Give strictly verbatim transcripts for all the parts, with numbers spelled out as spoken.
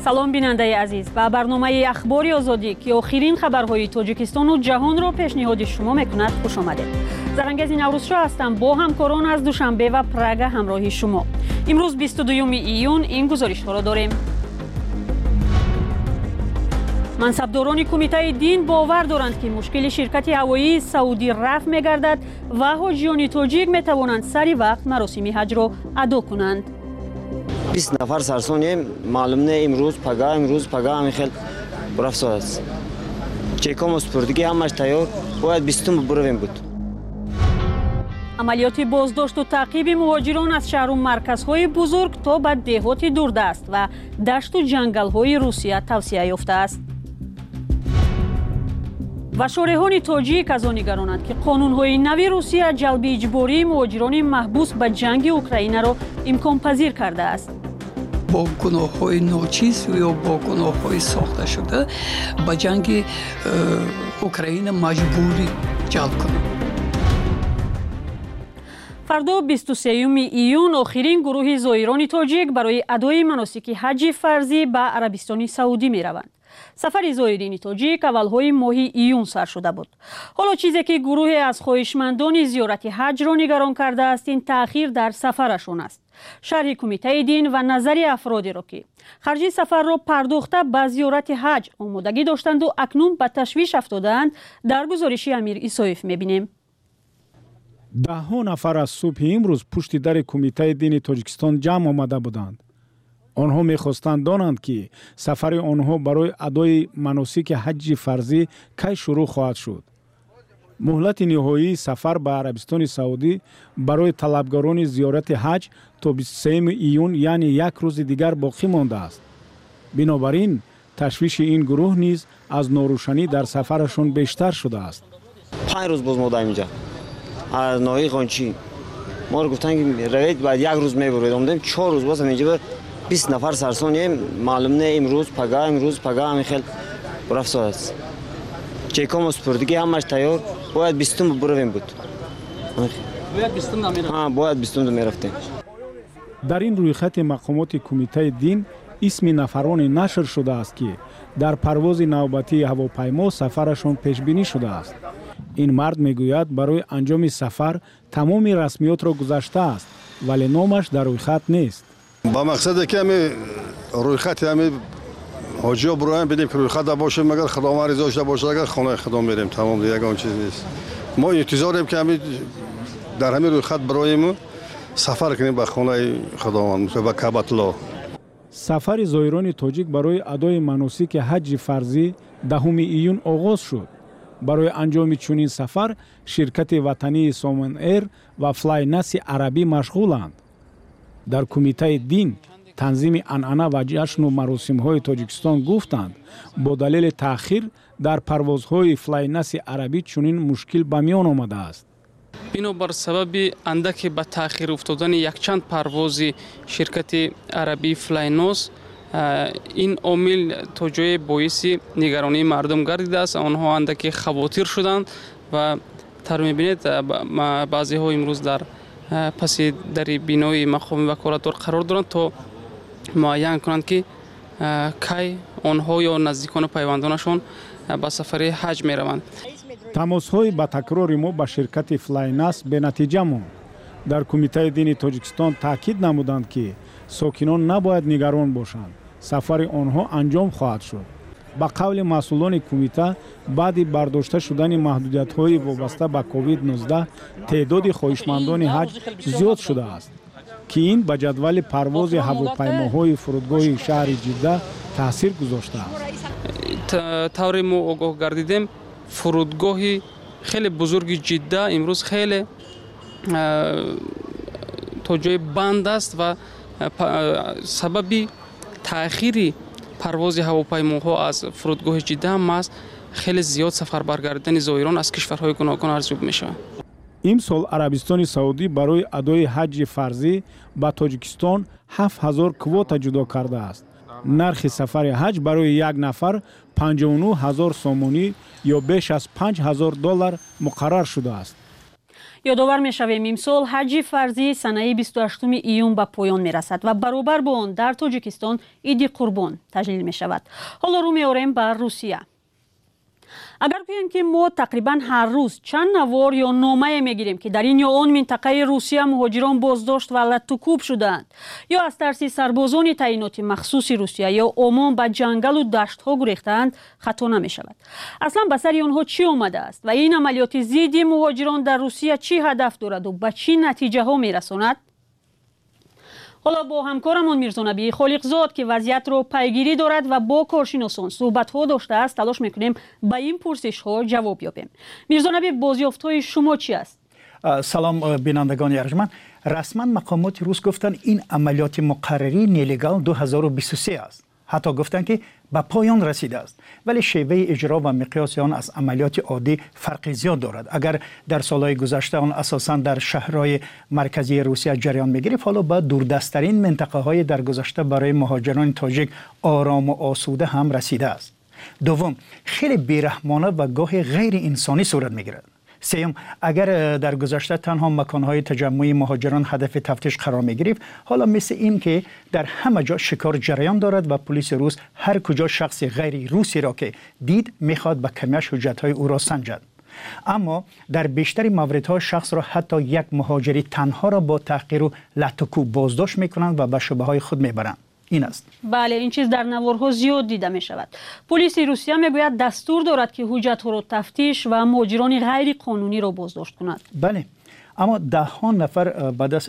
салом бинандаи азиз, ба барномаи ахбори озодӣ ки охирин хабарҳои тоҷикистону ҷаҳонро пешниҳоди шумо мекунад хуш омадед. Зарангези наврӯзшо ҳастам, бо ҳамкорон аз Душанбе ва Прага ҳамроҳи шумо. имрӯз бисту дуюми июн ин гузоришҳоро дорем. мансабдорони кумитаи дин бовар доранд ки мушкили ширкати ҳавоии саудӣ рафъ мегардад ва ҳоҷиёни тоҷик метавонанд сари вақт маросими ҳаҷро адо кунанд. بیست نفر سرسونیم معلوم نه امروز پگاه امروز پگاه همین خیلی برف ساعت است. چیکام و سپردگی همش تیار باید بیستم برویم بود. عملیات بازداشت و تعقیب مهاجران از شهر و مرکزهای بزرگ تا به دهات دوردست و دشت و جنگل‌های روسیه توسعه یافته است. و شارحان تاجیک از آن نگرانند که قانون‌های نوی روسیه جلب اجباری مهاجران محبوس به جنگ اوکراین را امکان پذیر کرده است. با گناه‌های ناچیز یا با گناه‌های ساخته شده به جنگ اوکراین مجبوری جلب کنند. فردا بیست و سوم ایون آخرین گروه زائران تاجیک برای ادای مناسک حج فرضی به عربستان سعودی می‌روند. سفر زائرین تاجیک اولهای ماه ایون سر شده بود. حالا چیزی که گروه از خواهشمندان زیارت حج را نگران کرده است این تأخیر در سفرشون است. شرح کمیته دین و نظر افرادی را که خرج سفر را پرداخته به زیارت حج آمادگی داشتند و اکنون به تشویش افتادند در گزارش امیر ایسایف می‌بینیم. ده ها نفر از صبح امروز پشت در کمیته دین تاجیکستان جمع آمده بودند. آنها می‌خواستند دانند که سفر آنها برای ادای مناسک حج فرضی کی شروع خواهد شد. مهلت نهایی سفر به عربستان سعودی برای طلبگاران زیارت حج تا بیست و سوم ایون یعنی یک روز دیگر باقی مانده است. بنابراین تشویش این گروه نیز از ناروشنی در سفرشان بیشتر شده است. پنج روز باز ماده اینجا. از نهایی قانچی ما رو گفتن که روید بعد یک روز میبرید. اومدیم چهار روز باز اینجا بیست نفر سرسونیم معلوم نه امروز پگاه امروز پگاه همین خیلی برف ساعت است. چیکام و سپردگی همش تیار باید بیستم برویم بود. باید بیستم نمیرفتیم. ها باید بیستم نمیرفتیم. در این رویخط مقامات کمیته دین اسم نفرانی نشر شده است که در پرواز نوبتی هواپیما سفرشان پیش بینی شده است. این مرد میگوید برای انجام سفر تمام رسمیات را گذشته است ولی نامش در رویخط نیست. با مقصد که همین رویخط همین حاجی ها برایم بدیم که رویخط باشه مگر خدامت رضا باشه اگر خانه خدا میریم تمام دیگه اون چیز نیست. ما انتظاریم که همین در همین رویخط برایم سفر کنیم به خانه خداوند به کعبه الله. سفر زائران تاجیک برای ادای مناسک حج فرضی دهم ایون آغاز شد. برای انجام چنین سفر شرکت وطنی سومن ایر و فلای ناس عربی مشغولند. در کمیته دین تنظیم عنعنه و جشن و مراسم‌های تاجیکستان گفتند با دلیل تأخیر در پروازهای فلای ناس عربی چنین مشکل به میان آمده است. بنابر سبب اندک به تأخیر افتادن یک چند پرواز شرکت عربی فلایناس این عامل تا جای باعث نگرانی مردم گردیده است. آنها اندک خواطر شدند و تر می‌بینید بعضی ها امروز در پس در بینای مقام وکالت قرار دارند تا معین کنند که کی آنها یا نزدیکان پیوندانشان به سفر حج می روند. تماس‌های با تکرار ما با شرکت فلایناس به نتیجه ماند. در کمیته دین تاجیکستان تاکید نمودند که ساکنان نباید نگران باشند. سفر آنها انجام خواهد شد. با قول مسئولان کمیته بعد برداشته شدن محدودیت‌های وابسته به کووید نوزده تعداد خواهشمندان حج زیاد شده است که این به جدول پرواز هواپیماهای فرودگاه شهر جده تاثیر گذاشته است. طور ما آگاه گردیدیم فرودگاه خیلی بزرگ جده امروز خیلی تا جای بند است و سببی تأخیری پرواز هواپیماها از فرودگاه جده هم است. خیلی زیاد سفر برگردیدن زائران از کشورهای گوناگون ارزیابی میشه. امسال عربستان سعودی برای ادای حج فرضی به تاجیکستان هفت هزار کواتا جدا کرده است. نرخ سفر حج برای یک نفر پنجاه و نه هزار سومانی یا بیش از پنج هزار دلار مقرر شده است. یادآور می‌شویم امسال حج فرضی سنه بیست و هشتم ایون به پایان می‌رسد و برابر با آن در تاجیکستان عید قربان تجلیل می‌شود. حالا رو می‌آوریم به روسیه. اگر بگوییم که ما تقریبا هر روز چند نوار یا نامه میگیریم که در این یا آن منطقه روسیه مهاجران بازداشت و لطوکوب شدند یا از ترس سربازان تعیینات مخصوص روسیه یا عمان به جنگل و دشت ها گریختند، خطا نمی شود. اصلا به سر آنها چی آمده است و این عملیات ضد مهاجران در روسیه چی هدف دارد و به چی نتیجه ها می رساند؟ حالا با همکارمان میرزا نبی خالقزاد که وضعیت رو پیگیری دارد و با کارشناسان صحبت ها داشته است تلاش میکنیم به این پرسش ها جواب یابیم. میرزا نبی، بازیافت های شما چی است؟ سلام بینندگان ارجمند. رسما مقامات روس گفتن این عملیات مقرری نیلیگال دو هزار و بیست و سه است. حتی گفتن که به پایان رسیده است، ولی شیوه اجرا و مقیاس آن از عملیات عادی فرق زیاد دارد. اگر در سالهای گذشته آن اساساً در شهرهای مرکزی روسیه جریان می‌گرفت، حالا به دوردست‌ترین منطقه‌های در گذشته برای مهاجران تاجیک آرام و آسوده هم رسیده است. دوم، خیلی بیرحمانه و گاهی غیر انسانی صورت می‌گیرد. سیوم، اگر در گذشته تنها مکانهای تجمع مهاجران هدف تفتیش قرار می گرفت، حالا مثل این که در همه جا شکار جریان دارد و پلیس روس هر کجا شخص غیر روسی را که دید میخواد به کمیش حجتهای او را سنجد. اما در بیشتر موردها شخص را حتی یک مهاجری تنها را با تحقیر و لطوکوب بازداشت میکنند و به شبه های خود میبرند. این است. بله، این چیز در نوارها زیاد دیده می شود. پلیس روسیه میگوید دستور دارد که حجت ها را تفتیش و مهاجران غیر قانونی را بازداشت کند. بله، اما ده ها نفر بدست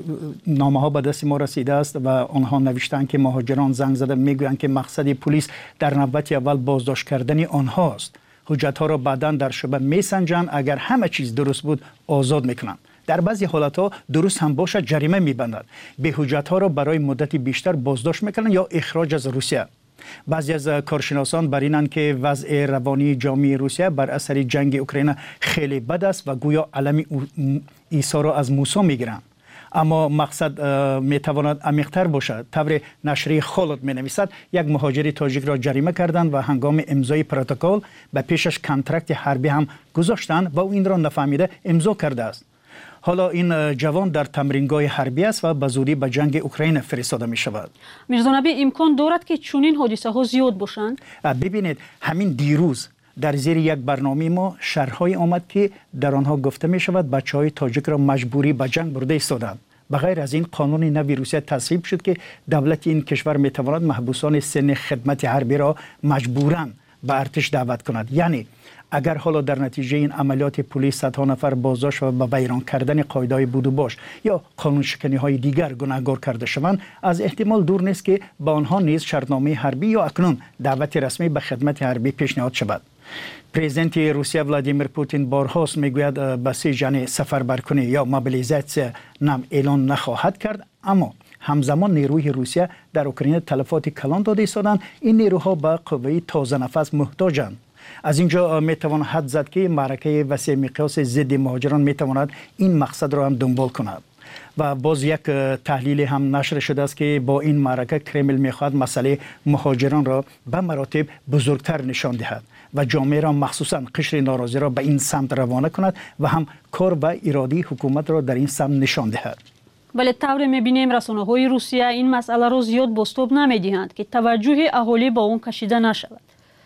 نامه ها به دست ما رسیده است و آنها نوشتند که مهاجران زنگ زده میگویند که مقصد پلیس در نوبت اول بازداشت کردن آنهاست. حجت ها را بعداً در شبه میسنجند، اگر همه چیز درست بود آزاد میکنند. در بعضی حالتها درست هم باشد جریمه میبندند. به حجت ها را برای مدتی بیشتر بازداشت میکنند یا اخراج از روسیه. بعضی از کارشناسان بر اینند که وضع روانی جامعه روسیه بر اثر جنگ اوکراین خیلی بد است و گویا علم عیسی را از موسی میگیرند. اما مقصد میتواند عمیق‌تر باشد. طور نشریه خالد مینویسد یک مهاجر تاجیک را جریمه کردند و هنگام امضای پروتکل به پیشش کنترکت حربی هم گذاشتند و او این را نفهمیده امضا کرده است. حالا این جوان در تمرینگاه حربی است و به زودی به جنگ اوکراین فرستاده می شود. میرزا نبی، امکان دارد که چنین حادثه ها زیاد باشند؟ ببینید، همین دیروز در زیر یک برنامه ما شرح‌های آمد که در آنها گفته می شود بچه‌های تاجیک را مجبوری به جنگ برده ایستادند. بغیر از این قانون نوی روسیه تصویب شد که دولت این کشور می تواند محبوسان سن خدمت حربی را مجبوراً به ارتش دعوت کند. یعنی اگر حالا در نتیجه این عملیات پلیس صدها نفر بازداشت و به ویران کردن قاعده‌های بود و باش یا قانون شکنی های دیگر گناهکار کرده شوند، از احتمال دور نیست که با آنها نیز شرطنامه حربی یا اکنون دعوت رسمی به خدمت حربی پیشنهاد شود. پرزیدنت روسیه ولادیمیر پوتین بارهاست میگوید بسیجان سفربر کنی یا موبیلیزاسیون نام اعلان نخواهد کرد، اما همزمان نیروی روسیه در اوکراین تلفات کلان داده ایستادند. این نیروها به قوه تازه نفس محتاجند. از اینجا میتوان حد زد که معرکه وسیع مقیاس ضد مهاجران میتواند این مقصد را هم دنبال کند. و باز یک تحلیل هم نشر شده است که با این معرکه کرمل میخواهد مسئله مهاجران را به مراتب بزرگتر نشان دهد و جامعه را مخصوصا قشر ناراضی را به این سمت روانه کند و هم کار و ارادی حکومت را در این سمت نشان دهد. ولی طور میبینیم رسانه های روسیه این مسئله را زیاد بازتاب نمیدهند که توجه اهالی با اون کشیده نشود.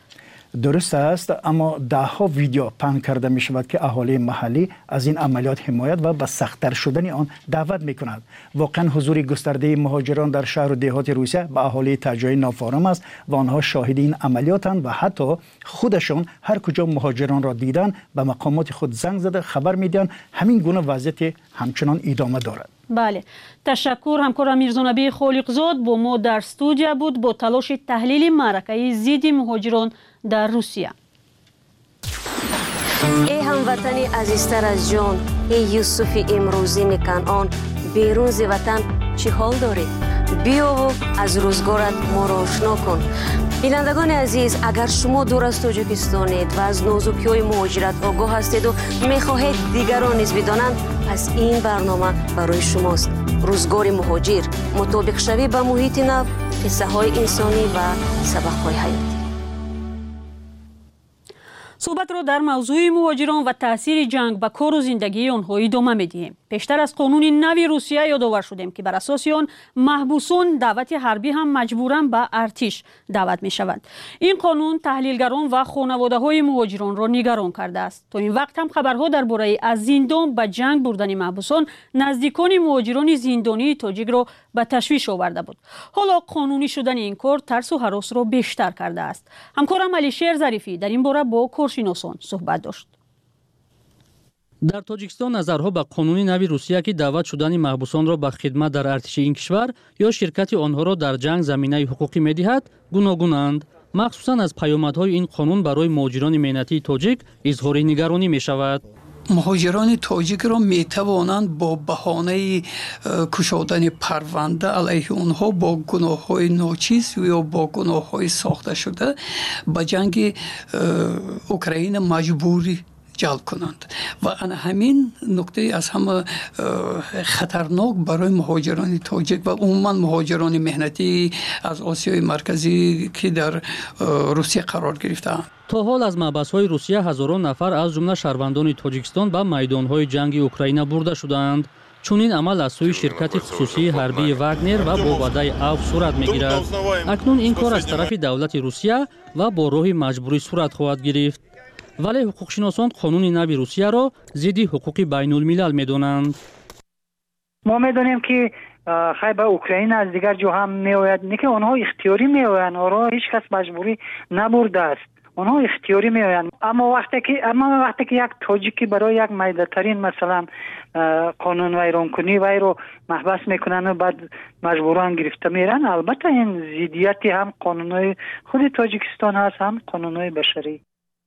درست است، اما ده ها ویدیو پهن کرده می شود که اهالی محلی از این عملیات حمایت و به سخت‌تر شدن آن دعوت می کند. واقعا حضور گسترده مهاجران در شهر و دهات روسیه به اهالی تجای نافارم است و آنها شاهد این عملیاتند و حتی خودشان هر کجا مهاجران را دیدن به مقامات خود زنگ زده خبر میدن. همین گونه وضعیت همچنان ادامه دارد. بله، تشکر. همکارم میرزا نبی خالقزاد با ما در استودیو بود با تلاش تحلیل معرکه ضد مهاجران در روسیه. ای هموطنی عزیزتر از جان، ای یوسف امروزین کنعان، بیرون ز وطن چه حال دارید؟ بیا و از روزگارت ما را آشنا کن. بینندگان عزیز، اگر شما دور از تاجیکستانید و از نازکی‌های مهاجرت آگاه هستید و می‌خواهید دیگران نیز بدانند، پس این برنامه برای شماست. روزگار مهاجر، مطابق شوی به محیط نو، قصه های انسانی و سبق‌های حیاتی. صحبت را در موضوع مهاجران و تاثیر جنگ به کار و زندگی آنها ادامه می‌دهیم. پیشتر از قانون نوی روسیه یادآور شدیم که بر اساس آن محبوسان دعوت حربی هم مجبوراً به ارتش دعوت می‌شوند. این قانون تحلیلگران و خانواده‌های مهاجران را نگران کرده است. تا این وقت هم خبرها درباره از زندان به جنگ بردن محبوسان نزدیکان مهاجران زندانی تاجیک را به تشویش آورده بود. حالا قانونی شدن این کار ترس و هراس را بیشتر کرده است. همکارم علیشیر ظریفی در این باره با کارشناسان صحبت داشت. در تاجیکستان نظرها به قانون نوی روسیه که دعوت شدن محبوسان را به خدمت در ارتش این کشور یا شرکت آنها را در جنگ زمینه حقوقی می‌دهد گوناگونند. مخصوصاً از پیامدهای این قانون برای مهاجران مهنتی تاجیک اظهار نگرانی می‌شود. مهاجران تاجیک را می توانند با بهانه کشادن پرونده علیه آنها با گناه‌های ناچیز یا با گناه‌های ساخته شده به جنگ اوکراین مجبوری جلب کنند و همین نکته از همه خطرناک برای مهاجران تاجیک و عموما مهاجران مهنتی از آسیای مرکزی که در روسیه قرار گرفته‌اند. تا حال از محبس‌های روسیه هزاران نفر از جمله شهروندان تاجیکستان به میدان‌های جنگ اوکراین برده شدند. چون این عمل از سوی شرکت خصوصی حربی واگنر و با وعده عفو صورت می‌گیرد. اکنون این کار از طرف دولت روسیه و با راه مجبوری صورت خواهد گرفت. ولی حقوقشناسان قانون نوی روسیه را ضد حقوق بین الملل می‌دانند. ما می‌دانیم که خیلی به اوکراین از دیگر جا هم می‌آید، نه که آنها اختیاری می‌آیند، آنها هیچ کس مجبوری نبرده است. آنها اختیاری می‌آیند. اما وقتی که اما وقتی که یک تاجیکی برای یک میدترین مثلا قانون ویران کنی وی رو محبس میکنن و بعد مجبوران گرفته میرن، البته این ضدیتی هم قانون‌های خود تاجیکستان هست هم قانون‌های بشری.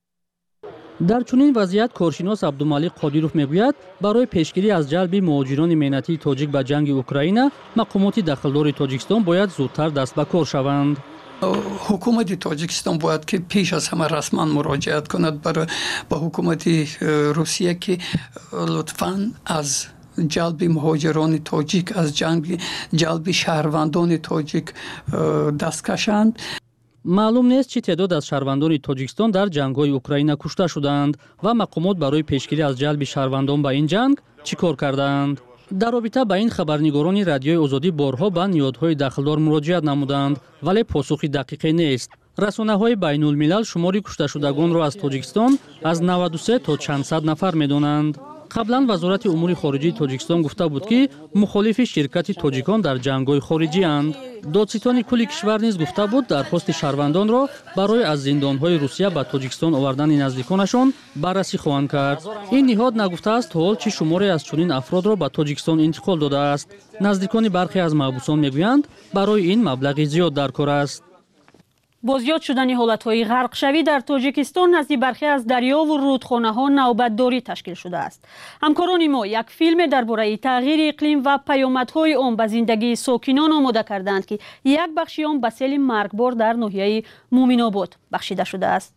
در چنین وضعیت کارشناس عبدالمالک قادیروف میگوید برای پیشگیری از جلب مهاجران مهنتی تاجیک به جنگ اوکراین مقامات دخلدار تاجیکستان باید زودتر دست به کار شوند. حکومت تاجیکستان باید که پیش از همه رسما مراجعت کند برای با حکومت روسیه که لطفاً از جلب مهاجران تاجیک از جنگ جلب شهروندان تاجیک دست کشند. معلوم نیست چه تعداد از شهروندان تاجیکستان در جنگ‌های اوکراین کشته شدند و مقامات برای پیشگیری از جلب شهروندان به این جنگ چی کار کردند. در رابطه با این خبرنگاران رادیوی آزادی بارها به نیازهای داخلدار مراجعت نمودند ولی پاسخی دقیقی نیست. رسانه‌های بین الملل شماری کشته شدگان را از تاجیکستان از نود و سه تا چند صد نفر می‌دانند. قبلا وزارت امور خارجه تاجیکستان گفته بود که مخالف شرکت تاجیکان در جنگ‌های خارجی اند. دادستان کل کشور نیز گفته بود درخواست شهروندان را برای از زندان‌های روسیه به تاجیکستان آوردن نزدیکانشان بررسی خواهند کرد. این نهاد نگفته است تا حال چه شماری از چنین افراد را به تاجیکستان انتقال داده است. نزدیکان برخی از محبوسان میگویند برای این مبلغ زیاد در کار است. با زیاد شدن حالت‌های غرق شوی در تاجیکستان نزد برخی از دریا و رودخانه‌ها نوبتداری تشکیل شده است. همکاران ما یک فیلم درباره تغییر اقلیم و پیامدهای آن به زندگی ساکنان آماده کردند که یک بخش آن به سیل مرگبار در ناحیه مومن‌آباد بخشیده شده است.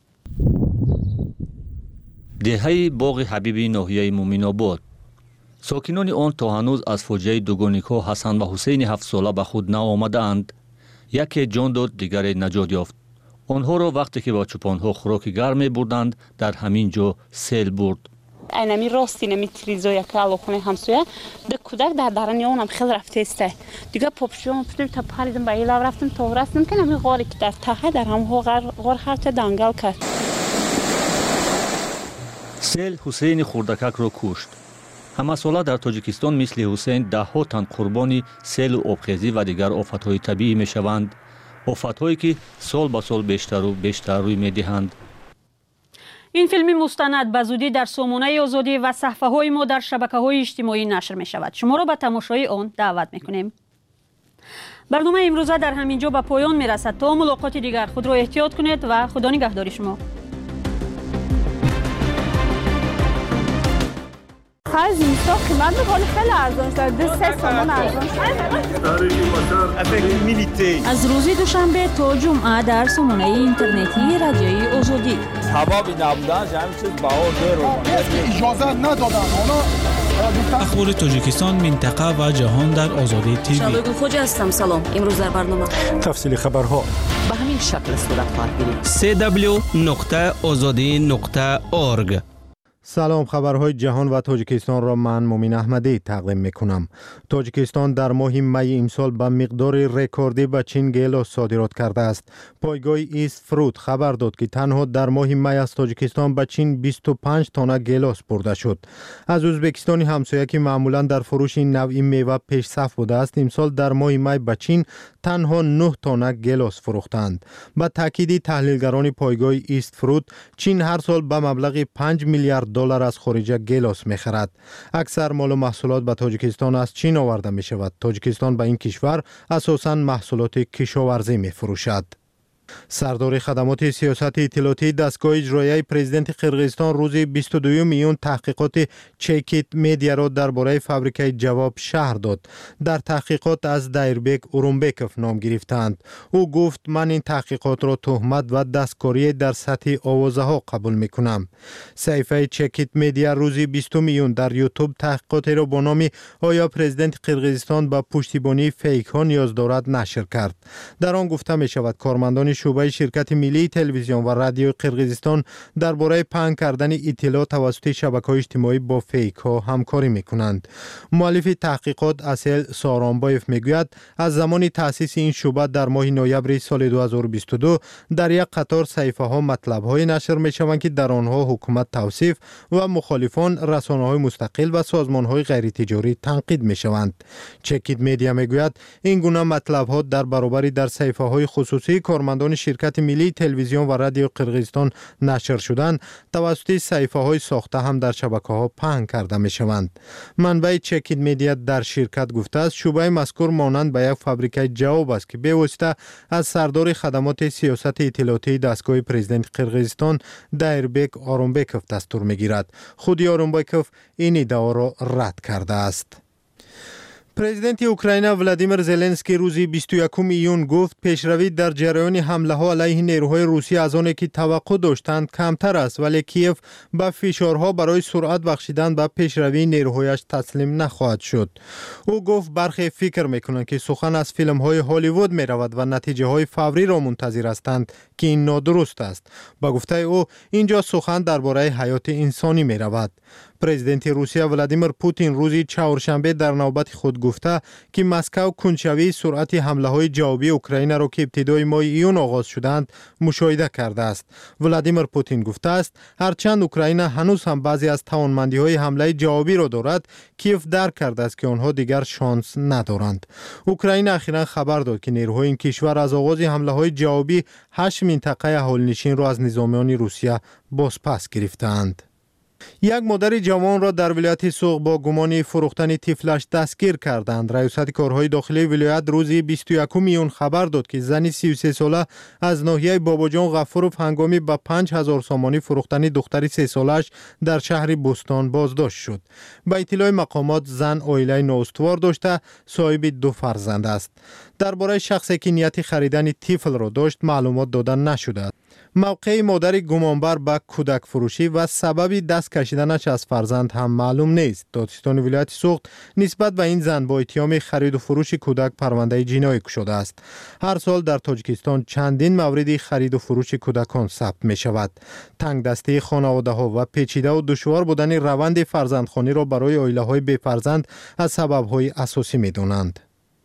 دهه باغ حبیبی ناحیه مومن‌آباد ساکنان آن تا هنوز از فاجعه دوگانی‌ها حسن و حسین هفت ساله به خود نآمدند. یکی جان داد، دیگری نجات یافت. آنها را وقتی که با چوپان‌ها خوراک گرم می‌بردند در همین جا سیل برد. اینمی راستی نمی تریزویا که علاقه همسویا ده کودک در درون اونم خیلی رفته است. دیگه پاپشون پشت تا پریدم به ایلا رفتم تا رفتم که نمی غاری که در ته در هم غار غار خرط دنگل کرد. سیل حسین خوردکک را کشت. همه ساله در تاجیکستان مثل حسین ده ها تن قربانی سیل و آبخیزی و دیگر آفت‌های طبیعی می‌شوند. آفت‌هایی که سال به سال بیشتر و بیشتر روی می‌دهند. این فیلم مستند به زودی در سامانه آزادی و صفحه‌های ما در شبکه‌های اجتماعی نشر می‌شود. شما را به تماشای آن دعوت می‌کنیم. برنامه امروزه در همین جا به پایان می‌رسد. تا ملاقات دیگر خود را احتیاط کنید و خدا نگهدار شما. خرج اینستا قیمت میکنه خیلی ارزان شد. دو سه سامان ارزان شد. از روز دوشنبه تا جمعه در سامانه اینترنتی رادیوی آزادی. حبابی نبودن جمعی چیز بهار بیرون. اجازه ندادن. اخبار تاجیکستان، منطقه و جهان در آزادی تیوی. شبگون خوج هستم. سلام. امروز در برنامه تفصیل خبرها. به همین این شکل صورت خواهد گرفت. سی دبلیو نقطه آزادی نقطه اورگ. سلام، خبرهای جهان و تاجیکستان را من مومین احمدی تقدیم میکنم. تاجیکستان در ماه می امسال به مقدار رکوردی به چین گیلاس صادرات کرده است. پایگاه ایست فروت خبر داد که تنها در ماه می از تاجیکستان به چین بیست و پنج تن گیلاس برده شد. از ازبکستان همسایه که معمولا در فروش این نوع میوه پیش صف بوده است، امسال در ماه می به چین تنها نه تن گیلاس فروختند. با تاکید تحلیلگران پایگاه ایست فروت، چین هر سال به مبلغ پنج میلیارد دلار از خارج گیلاس می‌خرد. اکثر مال و محصولات به تاجیکستان از چین آورده می‌شود. تاجیکستان به این کشور اساساً محصولات کشاورزی می‌فروشد. سردار خدمات سیاست اطلاعاتی دستگاه اجرایی پرزیدنت قرقیزستان روز بیست و دوم میون تحقیقات چکیت میدیا را درباره فابریکه جواب شهر داد. در تحقیقات از دایربک اورونبکوف نام گرفتند. او گفت من این تحقیقات را تهمت و دستکاری در سطح آوازه ها قبول میکنم. صحیفه چکیت میدیا روز بیست میون در یوتیوب تحقیقاتی را با نام آیا پرزیدنت قرقیزستان با پشتیبانی فیک ها نیاز دارد نشر کرد. در آن گفته می شود کارمندان شعبه شرکت ملی تلویزیون و رادیو قرقیزستان درباره پهن کردن اطلاعات توسط شبکه‌های اجتماعی با فیک ها همکاری میکنند. مؤلف تحقیقات اصل سارانبایف میگوید از زمان تأسیس این شعبه در ماه نوامبر سال دو هزار و بیست و دو در یک قطار صحیفه ها مطلب های نشر میشوند که در آنها حکومت توصیف و مخالفان رسانه‌های مستقل و سازمان‌های غیر تجاری تنقید میشوند. چکیت میدیا میگوید این گونه مطلب ها در برابر در صحیفه های خصوصی کارمندان شرکت ملی تلویزیون و رادیو قرقیزستان نشر شدن توسط صحیفه های ساخته هم در شبکه ها پهن کرده می شوند. منبع چکیت میدیا در شرکت گفته است شعبه مذکور مانند به یک فابریکه جواب است که به واسطه از سردار خدمات سیاست اطلاعاتی دستگاه پرزیدنت قرقیزستان دایربک اورونبکوف دستور می گیرد. خود اورونبکوف این ادعا را رد کرده است. پرزیدنت اوکراین ولادیمیر زلنسکی روز بیست و یکم ایون گفت پیشروی در جریان حمله ها علیه نیروهای روسی از آنی که توقع داشتند کمتر است، ولی کیف با فشارها برای سرعت بخشیدن به پیشروی نیروهایش تسلیم نخواهد شد. او گفت برخی فکر میکنند که سخن از فیلم های هالیوود می رود و نتیجه های فوری را منتظر هستند که این نادرست است. با گفته او اینجا سخن درباره حیات انسانی می رود. پرزیدنت روسیه ولادیمیر پوتین روز چهارشنبه در نوبت خود گفته که مسکو کنجکاوی سرعت حمله های جوابی اوکراین را که ابتدای ماه ایون آغاز شدند مشاهده کرده است. ولادیمیر پوتین گفته است هرچند اوکراین هنوز هم بعضی از توانمندی های حمله جوابی را دارد، کیف درک کرده است که آنها دیگر شانس ندارند. اوکراین اخیراً خبر داد که نیروهای این کشور از آغاز حمله های جوابی هشت منطقه اهالی‌نشین را از نظامیان روسیه بازپس گرفتند. یک مادر جوان را در ولایت سوق با گمان فروختن طفلش دستگیر کردند. ریاست کارهای داخلی ولایت روز بیست و یکم میون خبر داد که زنی سی و سه ساله از ناحیه باباجان غفورов هنگامی با پنج هزار سامانی فروختن دختری سه سالش در شهر بستان بازداشت شد. با اطلاع مقامات زن عائله نااستوار داشته صاحب دو فرزند است. درباره شخصی که نیت خریدن طفل را داشت معلومات داده نشده. موقع مادر گمانبر به کودک فروشی و سبب دست کشیدنش از فرزند هم معلوم نیست. دادستان ولایت سوخت نسبت به این زن با اتهام خرید و فروش کودک پرونده جنایی گشوده است. هر سال در تاجیکستان چندین مورد خرید و فروش کودکان ثبت می شود. تنگ دستی خانواده ها و پیچیده و دشوار بودن روند فرزندخوانی را برای عائله های بی فرزند از سبب های اساسی می دانند.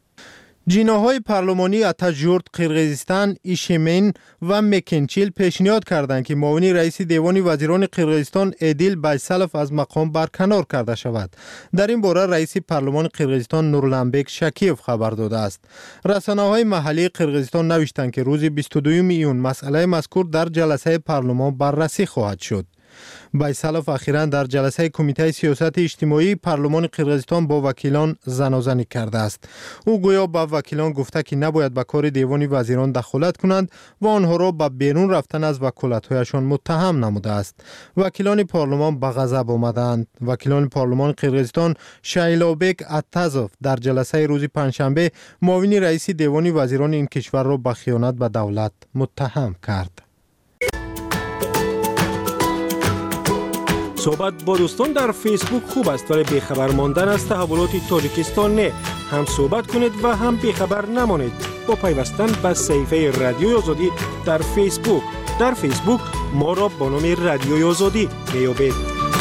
جناهای پارلمانی اتاجورت قرقیزستان ایشمین و مکنچیل پیشنهاد کردند که معاون رئیس دیوان وزیران قرقیزستان ادیل بایسالف از مقام برکنار کرده شود. در این باره رئیس پارلمان قرقیزستان نورلانبک شکیف خبر داده است. رسانه‌های محلی قرقیزستان نوشتند که روز بیست و دوم ایون مسئله مذکور در جلسه پارلمان بررسی خواهد شد. بایسالف اخیراً در جلسه کمیته سیاست اجتماعی پارلمان قرقیزستان با وکیلان زنازنی کرده است. او گویا با وکیلان گفته که نباید به کار دیوان وزیران دخالت کنند و آنها را به بیرون رفتن از وکالت‌هایشان متهم نموده است. وکیلان پارلمان به غضب آمدند. وکیلان پارلمان قرقیزستان شایلابک اتازوف در جلسه روز پنجشنبه معاون رئیس دیوان وزیران این کشور را به خیانت به دولت متهم کرد. صحبت با دوستان در فیسبوک خوب است، ولی بیخبر ماندن از تحولات تاجیکستان نه. هم صحبت کنید و هم بیخبر نمانید. با پیوستن به صفحه رادیوی آزادی در فیسبوک. در فیسبوک ما را با نام رادیوی آزادی میابید.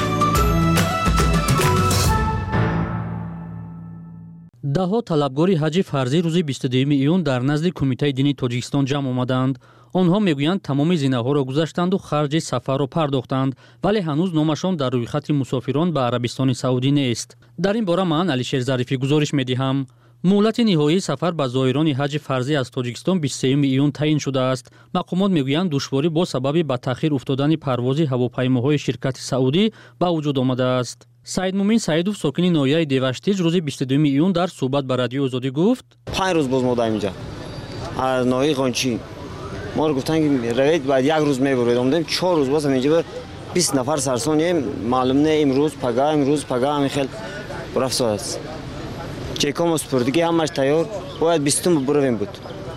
даҳо талабгори ҳаҷи фарзӣ рӯзи бисту дуюми июн дар назди Кумитаи дини Тоҷикистон ҷамъ омаданд. онҳо мегӯянд тамоми зинаҳоро гузаштанду харҷи сафарро пардохтанд, вале ҳанӯз номашон дар рӯйхати мусофирон ба Арабистони Саудӣ нест. дар ин бора ман Алишер Зарифӣ гузориш медиҳам. муҳлати ниҳоии сафар ба зоирони ҳаҷи фарзӣ аз Тоҷикистон бисту сеюми июн таъин шудааст. мақомот мегӯянд душворӣ бо сабаби ба таъхир уфтодани парвози ҳавопаймоҳои ширкати Саудӣ ба вуҷуд омадааст. Саидмумин Саидов, сокини ноҳияи Деваштиж, рӯзи бисту дуюми июн дар суҳбат ба Радиои Озодӣ гуфт: панҷ рӯз боз мода инҷа аз ноҳияи Қончӣ моро гуфтанд ки равед баъд як рӯз мебуред. омадем чор рӯз бозам инҷа бист нафар сарсонем. маълум не имрӯз пага имрӯз пага ҳамин хел рафт аст. чекому спурдигӣ ҳамаш тайёр. бояд бистум буравем буд.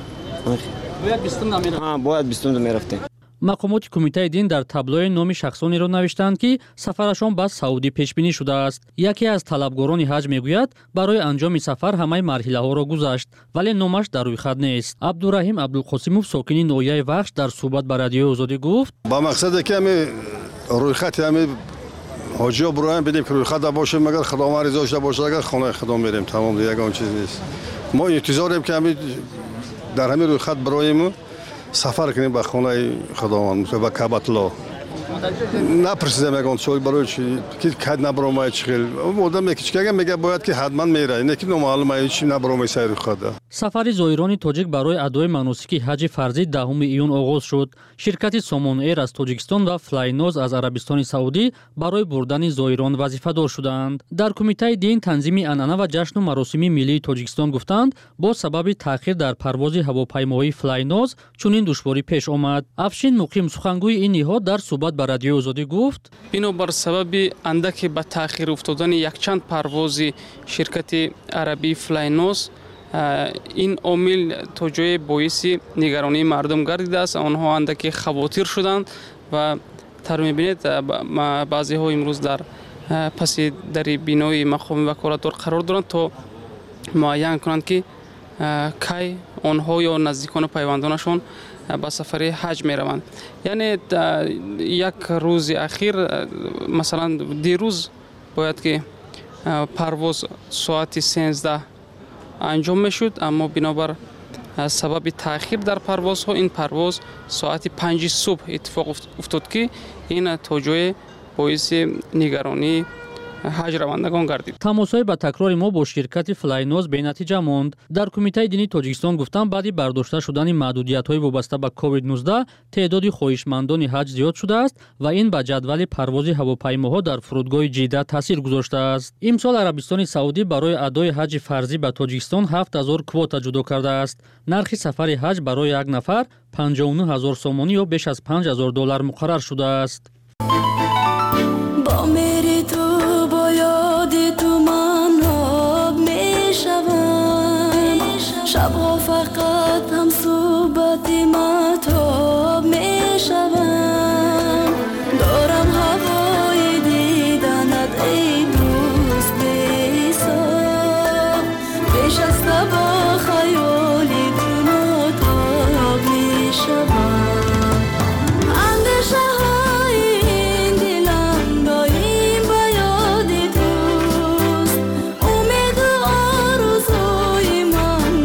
бояд бистум мерафтем. мақомоти Кумитаи дин дар таблои номи шахсонеро навиштанд, ки сафарашон ба Саудӣ пешбинӣ шудааст. яке аз талабгорони ҳаҷ мегӯяд, барои анҷоми сафар ҳамаи марҳилаҳоро гузашт, вале номаш дар рӯйхат нест. Абдураҳим Абдулқосимов, сокини ноҳияи Вахш, дар суҳбат ба Радиои Озодӣ гуфт: ба мақсаде ки ҳами рӯйхати ҳами ҳоҷиҳо буроем бидем ки рӯйхата бошем, агар худованд ризо шуда бошад, агар хонаи худо мерем. тамом, ягон чиз нест. мо интизорем ки ҳами дар ҳамин рӯйхат бироему сафар کنیم به خانه خداوند به کعبه‌الله. نپرسیدم یگان سوال برای چی که کد نبرم چی خیل آدم میگه چیکار میگه باید که حتما میره نه که نامعلومه چی نبرم سیر خدا. سفر زایرانی تاجیک برای ادای مناسک حج فرضی دهم ایون آغاز شد. شرکت سامان ایر از تاجیکستان و فلایناز از عربستان سعودی برای بردن زایران وظیفه دار شدند. در کمیته دین تنظیم عنعنه و جشن و مراسم ملی تاجیکستان گفتند با سبب تأخیر در پرواز هواپیماهای فلایناز چنین دشواری پیش آمد. افشین مقیم سخنگوی این نهاد در صحبت با رادیو آزادی گفت: بنابر سبب اندک به تأخیر افتادن یک چند پرواز شرکت عربی فلایناز این عامل تا جای باعث نگرانی مردم گردیده است. آنها اندک خواطر شدند و تر می‌بینید بعضی ها امروز در پس در بینای مقام وکالت قرار دارند تا معین کنند که کی آنها یا نزدیکان پیوندانشان با سفر حج می روند. یعنی یک روز اخیر مثلا دیروز باید که پرواز ساعت سیزده انجام می شد، اما بنابر سبب تأخیر در پرواز ها این پرواز ساعت پنج صبح اتفاق افتاد که این توجه باعث نگرانی حج روندگان گردید. تماس‌های با تکرار ما با شرکت فلایناز به نتیجه ماند. در کمیته دینی تاجیکستان گفتند بعد برداشته شدن محدودیت‌های وابسته به کووید نوزده تعداد خواهشمندان حج زیاد شده است و این به جدول پرواز هواپیماها در فرودگاه جیده تاثیر گذاشته است. امسال عربستان سعودی برای ادای حج فرضی به تاجیکستان هفت هزار کواتا جدا کرده است. نرخ سفر حج برای یک نفر پنجاه و نه هزار سومانی یا بیش از پنج هزار دلار مقرر شده است. شبها فقط هم صحبت مهتاب می شوم، دارم هوای دیدنت ای دوست بی‌حساب، پیش از تو با خیالی تو متاق می شوم، اندیشه های این دلم دایم به یاد توست، امید و آرزوی من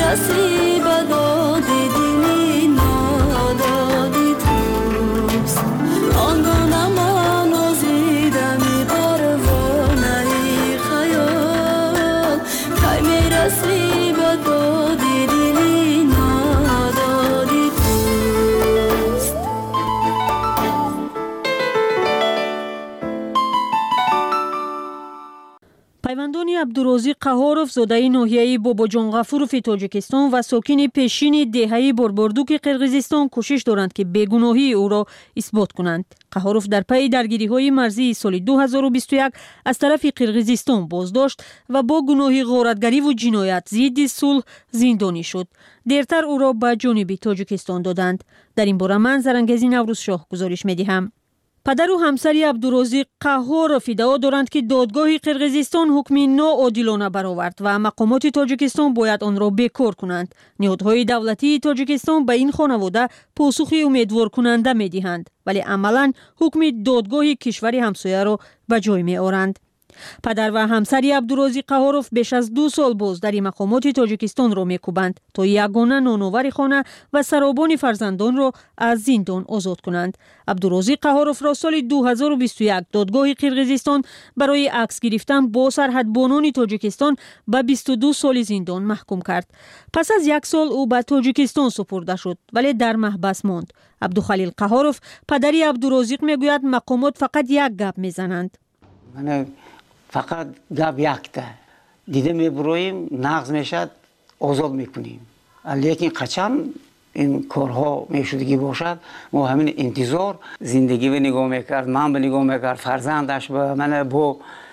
رسی به داد دلی نادادی توست آنگونه من آزیدمی پروانه خیال کی میرسی به داد دلی نادادی توست. пайвандони абдурозиқ қаҳоров зодаи ноҳияи бобоҷонғафурови тоҷикистон ва сокини пешини деҳаи борбордуки қирғизистон кӯшиш доранд ки бегуноҳии ӯро исбот кунанд. қаҳоров дар пайи даргириҳои марзии соли ду ҳазору бисту як аз тарафи қирғизистон боздошт ва бо гуноҳи ғоратгариву ҷиноят зидди сулҳ зиндонӣ шуд. дертар ӯро ба ҷониби тоҷикистон доданд. дар ин бора ман Зарангези Наврӯзшоҳ гузориш медиҳам. падару ҳамсари Абдурозиқ Қаҳоров иддао доранд ки додгоҳи Қирғизистон ҳукми ноодилона баровард ва мақомоти Тоҷикистон бояд онро бекор кунанд. Ниҳодҳои давлатии Тоҷикистон ба ин хонавода посухи умедворкунанда медиҳанд, вале амалан ҳукми додгоҳи кишвари ҳамсояро ба ҷой меоранд. падар ва ҳамсари Абдурозиқ Қаҳоров беш аз ду сол боздари мақомоти Тоҷикистонро мекӯбанд то ягона ноновари хона ва саробони фарзандонро аз зиндон озод кунанд. Абдурозиқ Қаҳоровро соли ду ҳазору бисту як додгоҳи Қирғизистон барои акс гирифтан бо сарҳадбонони Тоҷикистон ба бисту ду соли зиндон маҳкум кард. пас аз як сол ӯ ба Тоҷикистон супурда шуд, вале дар маҳбас монд. Абдухалил Қаҳоров, падари Абдурозиқ, мегӯяд мақомот фақат як гап мезананд. фақат гап якта дида мебуроем нағз мешад озод мекунем, лекин қачан ин корҳо мешудагӣ бошад мо ҳамин интизор зиндагӣ ба нигоҳ мекард, ман ба нигоҳ мекард, фарзандаш ба мана бо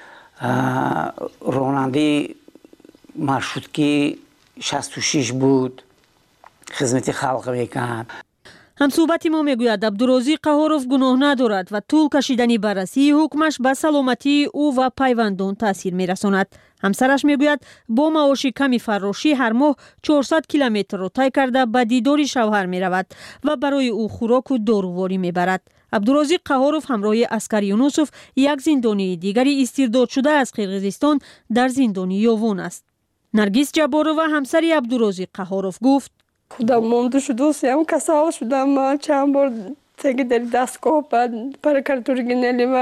ронандаи маршрутки шасту шиш буд хизмати халқ мекард. ҳамсӯҳбати мо мегӯяд Абдурозиқ Қаҳоров гуноҳ надорад ва тӯл кашидани баррасии ҳукмаш ба саломатии ӯ ва пайвандон таъсир мерасонад. ҳамсараш мегӯяд бо маоши ками фаррошӣ ҳар моҳ чорсад километрро тай карда ба дидори шавҳар меравад ва барои ӯ хӯроку доруворӣ мебарад. Абдурозиқ Қаҳоров ҳамроҳи Аскар Юнусов, як зиндонии дигари истирдодшуда аз Қирғизистон, дар зиндони Ёвон аст. Наргиз Ҷабборова, ҳамсари Абдурозиқ Қаҳоров, гуфт: худам монду шудусиам касал шудам чанд бор теги дар дастгоҳ ба прокуратураги нелива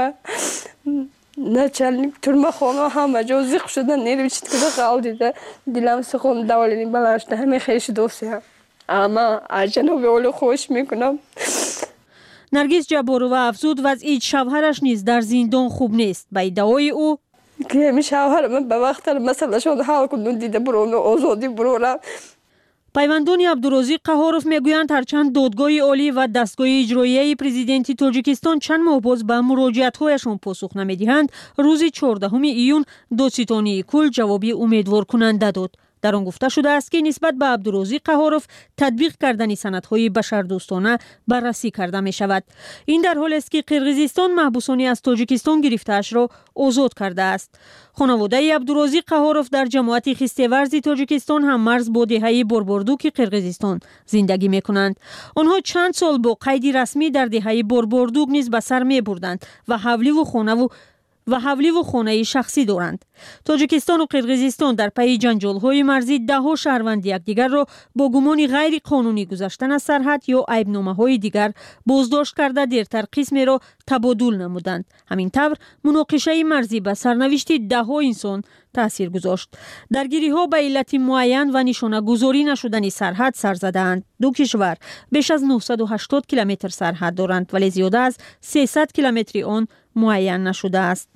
начальник турмахона ҳама ҷо зиқ шуда нервичит куда қал дида дилам сухон давалини баланд шуда ҳамин хеле шудусиам ама аз ҷаноби оли хоҳиш мекунам. Наргиз Ҷабборова афзуд вазъи шавҳараш низ дар зиндон хуб нест. Ба иддаои ӯ ки ҳамин шавҳарам ба вақтар масъалашон ҳал кунду дида бурона озодӣ бурора. пайвандони Абдурозиқ Қаҳоров мегӯянд ҳарчанд додгоҳи олӣ ва дастгоҳи иҷроияи президенти Тоҷикистон чанд моҳ боз ба муроҷиатҳояшон посух намедиҳанд, рӯзи чордаҳуми июн Додситонии Кул ҷавоби умедворкунанда дод. дар он гуфта шудааст ки нисбат ба Абдурозиқ Қаҳоров татбиқ кардани санадҳои башардӯстона баррасӣ карда мешавад. ин дар ҳолест ки Қирғизистон маҳбусони аз Тоҷикистон гирифтаашро озод кардааст. хонаводаи Абдурозиқ Қаҳоров дар ҷамоати хистеварзи Тоҷикистон ҳам марз бо деҳаи борбордуки Қирғизистон зиндагӣ мекунанд. онҳо чанд сол бо қайди расмӣ дар деҳаи борбордук низ ба сар мебурданд ва ҳавливу хонаву ва ҳавливу хонаи шахсӣ доранд. Тоҷикистону Қирғизистон дар пайи ҷанҷолҳои марзӣ даҳо шаҳрванди якдигарро бо гумони ғайриқонунӣ гузаштан аз сарҳад ё айбномаҳои дигар боздошт карда дертар қисмеро табодул намуданд. ҳамин тавр муноқишаи марзӣ ба сарнавишти даҳо инсон таъсир гузошт. даргириҳо ба иллати муайян ва нишонагузорӣ нашудани сарҳад сар задаанд. ду кишвар беш аз нӯҳсаду ҳаштод километр сарҳад доранд, вале зиёда аз сесад километри он муайян нашудааст.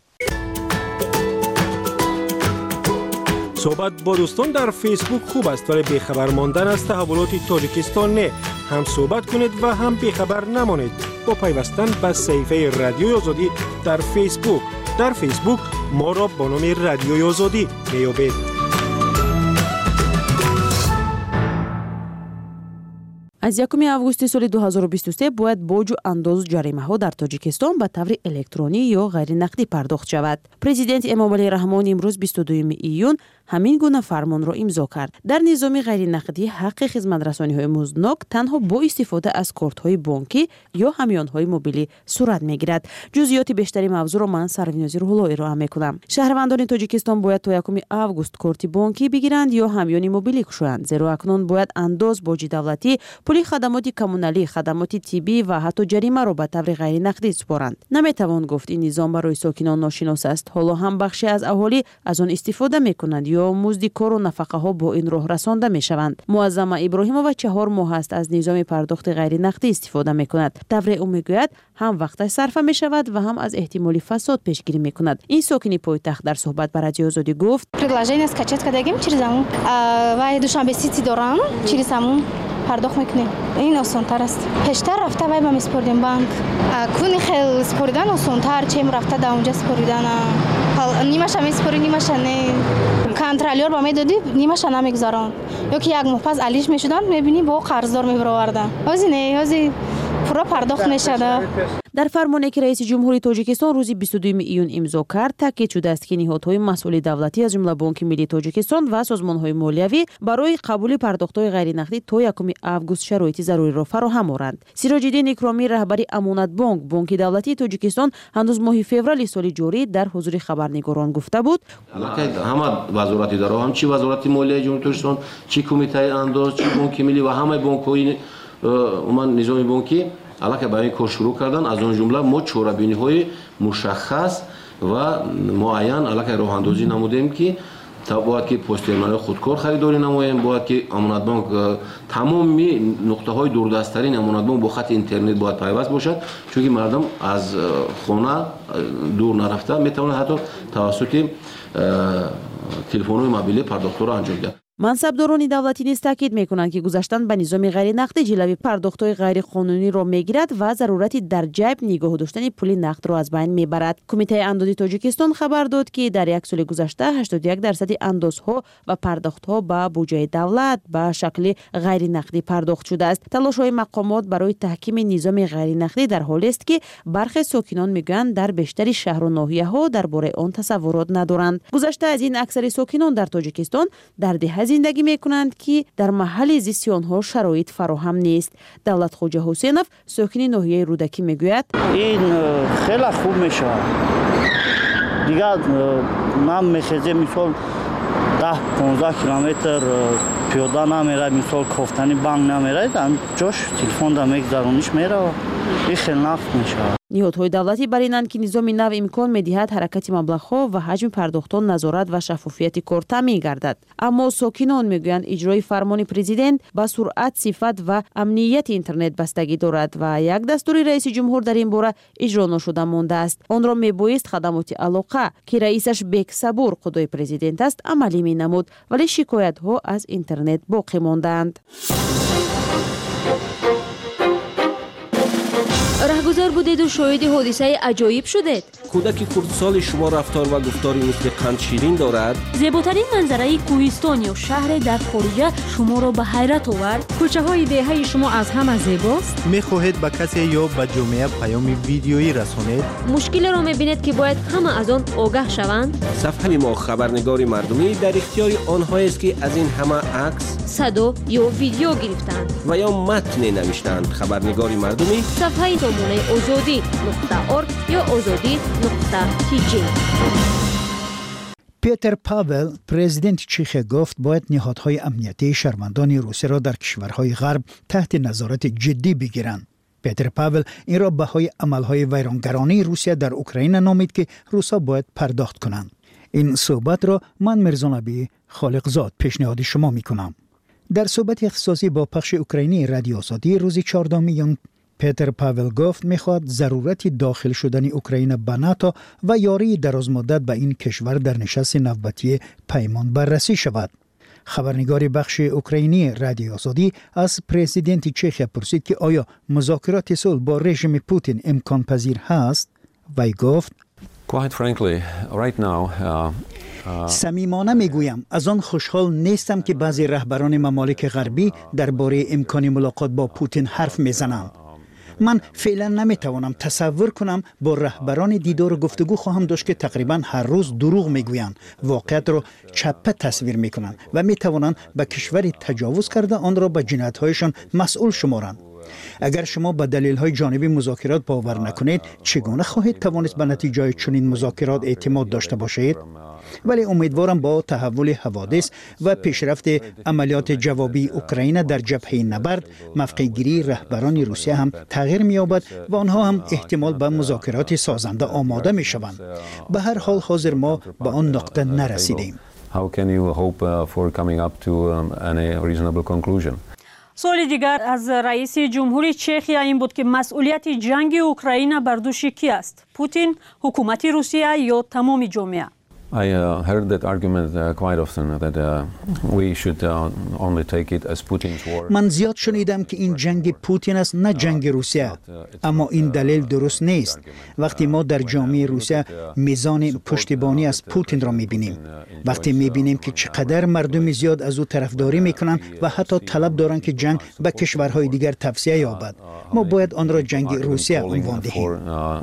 صحبت با دوستان در فیسبوک خوب است ولی بیخبر ماندن از تحولات تاجیکستان نه. هم صحبت کنید و هم بیخبر نمانید با پیوستن به صفحه رادیوی آزادی در فیسبوک. در فیسبوک ما را با نام رادیوی آزادی میابید. از یکم آگوست سال دو هزار و بیست و سه باید باج و انداز جریمه ها در تاجیکستان به طور الکترونی یا غیر نقدی پرداخت شود. پرزیدنت امامعلی رحمان امروز بیست و دوم ایون همین گونه فرمان را امضا کرد. در نظام غیر نقدی حق خدمت رسانی های مزدناک تنها با استفاده از کارت های بانکی یا همیان های موبیلی صورت میگیرد. جزئیات بیشتری موضوع را من سرویناز روح‌الله ارائه میکنم. شهروندان تاجیکستان باید تا یکم آگوست کارت بانکی بگیرند یا همیان موبیلی کشوند، زیرا اکنون باید انداز باج دولتی، پول خدمات کمونالی، خدمات طبی و حتی جریمه را به طور غیر نقدی سپارند. نمیتوان گفت این نظام برای ساکنان ناشناس است. حالا هم بخشی از اهالی از آن استفاده میکنند یا مزد کار و نفقه ها با این راه رسانده میشوند. معظمه ابراهیمова چهار ماه است از نظام پرداخت غیر نقدی استفاده میکند. طور او میگوید هم وقت صرف میشود و هم از احتمالی فساد پیشگیری میکند. این ساکن پایتخت در صحبت با رادیو آزادی گفت: предложение скачать кадагим через амун ва душанбе сити дорам через амун пардохт мекунем. ин осонтар аст. пештар рафта вай ба миспордем банк. куни хел споридан осонтар, чем рафта да унҷа споридана. нимаша миспори, нимаша не. контролёр ба медоди, нимаша намегзарон. ё ки як моҳ пас алиш мешуданд, мебини бо қарздор мебаровардан. ҳозир не, ҳозир пура пардохт мешуда. در فرمانی که رئیس جمهوری تاجیکستان روز بیست و دوم ایون امضا کرد، تاکید شده است که نهادهای مسئول دولتی از جمله بانک ملی تاجیکستان و سازمان‌های مالیوی برای قبول پرداخت‌های غیر نقدی تا یکم آگوست شرایط ضروری را فراهم آورند. سیراج‌الدین اکرامی رهبری امانت بانک بانک دولتی تاجیکستان هنوز ماه فوریه سال جاری در حضور خبرنگاران گفته بود: همه وزارت اداره، هم چی وزارت مالیه جمهوری تاجیکستان، چی کمیته انداز، چی بانک ملی و همه بانک‌های عموما نظام بانکی علاقه به این کار شروع کردن. از اون جمله ما چاره‌بینی‌های مشخص و معین علاقه راه اندازی نمودیم که تا باید که پست‌ترمینال خودکار خریداری نماییم، باید که امانت بانک تمام نقطه‌های دوردست‌ترین امانت بانک با خط اینترنت باید پیوست باشد، چون که مردم از خانه دور نرفته میتونه حتی توسط تلفن‌های موبیلی پرداخت را انجام دهد. منصبداران دولتی نیز تاکید میکنند که گذاشتن به نظام غیر نقدی جلوی پرداخت‌های غیر قانونی را میگیرد و ضرورتی در جیب نگاه داشتن پول نقد را از بین میبرد. کمیته اندازی تاجیکستان خبر داد که در یک سال گذشته هشتاد و یک درصد اندازها و پرداخت‌ها به بودجه دولت به شکل غیر نقدی پرداخت شده است. تلاش‌های مقامات برای تحکیم نظام غیر نقدی در حالی است که برخی ساکنان میگویند در بیشتر شهر و ناحیه‌ها درباره آن تصورات ندارند. گذشته از این اکثر ساکنان در تاجیکستان در ده زندگی میکنند که در محل زیست آنها شرایط فراهم نیست. دولتخوجه حسینов ساکن ناحیه رودکی میگوید: این خیلی خوب میشه. دیگه من میخوام مثال ده پانزده کیلومتر پیاده نمیره، مثال کافتنی بانک نمیره، در جاش تلفن دا میگذرونیش میره. این خیلی نفت میشه. نهادهای دولتی برینند که نظام نو امکان میدهد حرکت مبلغ‌ها و حجم پرداختان نظارت و شفافیت کار تامین گردد. اما ساکنان میگویند اجرای فرمان پرزیدنت با سرعت، صفت و امنیت اینترنت بستگی دارد و یک دستور رئیس جمهور در این باره اجرا نشده مانده است. آن را میبایست خدمات علاقه که رئیسش بیک صبور خدای پرزیدنت است عملی مینمود، ولی شکایت ها از اینترنت باقی ماندند. رهگذر بودید و شاهد حادثه عجایب شدید. کودک خردسال شما رفتار و گفتاری مثل قند شیرین دارد. زیباترین منظره کوهستان یا شهر در خارج شما را به حیرت آورد. کوچه های دهه شما از همه زیباست. میخواهید به کسی یا به جامعه پیام ویدیویی رسانید؟ مشکل را میبینید که باید همه از آن آگاه شوند. صفحه ما خبرنگار مردمی در اختیار آنها است که از این همه عکس، صدا یا ویدیو گرفتند و یا متن نوشتند. خبرنگار مردمی صفحه سامانه آزادی نقطه ارگ یا آزادی نقطه تی جی. پیتر پاول پرزیدنت چیخ گفت باید نهادهای امنیتی شهروندان روسیه را در کشورهای غرب تحت نظارت جدی بگیرند. پیتر پاول این را بهای عملهای ویرانگرانه روسیه در اوکراین نامید که روسا باید پرداخت کنند. این صحبت را من مرزا نبی خالقزاد پیشنهاد شما می کنم. در صحبت اختصاصی با پخش اوکراینی رادیو آزادی روز چهاردهم ایون پیتر پاول گفت میخواد ضرورت داخل شدن اوکراین به ناتو و یاری درازمدت به این کشور در نشست نوبتی پیمان بررسی شود. خبرنگار بخش اوکراینی رادیو آزادی از پرزیدنت چخ پرسید که آیا مذاکرات صلح با رژیم پوتین امکان پذیر هست؟ وی گفت Quite frankly, right now, uh... صمیمانه میگویم از آن خوشحال نیستم که بعضی رهبران ممالک غربی درباره امکان ملاقات با پوتین حرف میزنند. من فعلا نمیتوانم تصور کنم با رهبران دیدار و گفتگو خواهم داشت که تقریبا هر روز دروغ میگویند، واقعیت را چپه تصویر میکنند و میتوانند به کشوری تجاوز کرده آن را به جنایت‌هایشان مسئول شمارند. اگر شما به دلیل‌های جانبی مذاکرات باور نکنید، چگونه خواهید توانست به نتیجه چنین مذاکرات اعتماد داشته باشید؟ ولی امیدوارم با تحول حوادث و پیشرفت عملیات جوابی اوکراین در جبهه نبرد، موقع‌گیری رهبران روسیه هم تغییر می‌یابد و آنها هم احتمال به مذاکرات سازنده آماده می‌شوند. به هر حال حاضر ما به آن نقطه نرسیدیم. سوال دیگر از رئیس جمهوری چخیا این بود که مسئولیت جنگ اوکراین بر دوش کی است؟ پوتین، حکومت روسیه یا تمام جامعه؟ I uh, heard that argument uh, quite often that uh, we should uh, only take it as Putin's war. من زیاد شنیدم که این جنگ پوتین است نه جنگ روسیه، اما این دلیل درست نیست. وقتی ما در جامعه روسیه میزان پشتیبانی از پوتین را میبینیم، وقتی میبینیم که چقدر مردم زیاد از او طرفداری میکنند و حتی طلب دارند که جنگ به کشورهای دیگر توسعه یابد، ما باید آن را جنگ روسیه عنوان دهیم.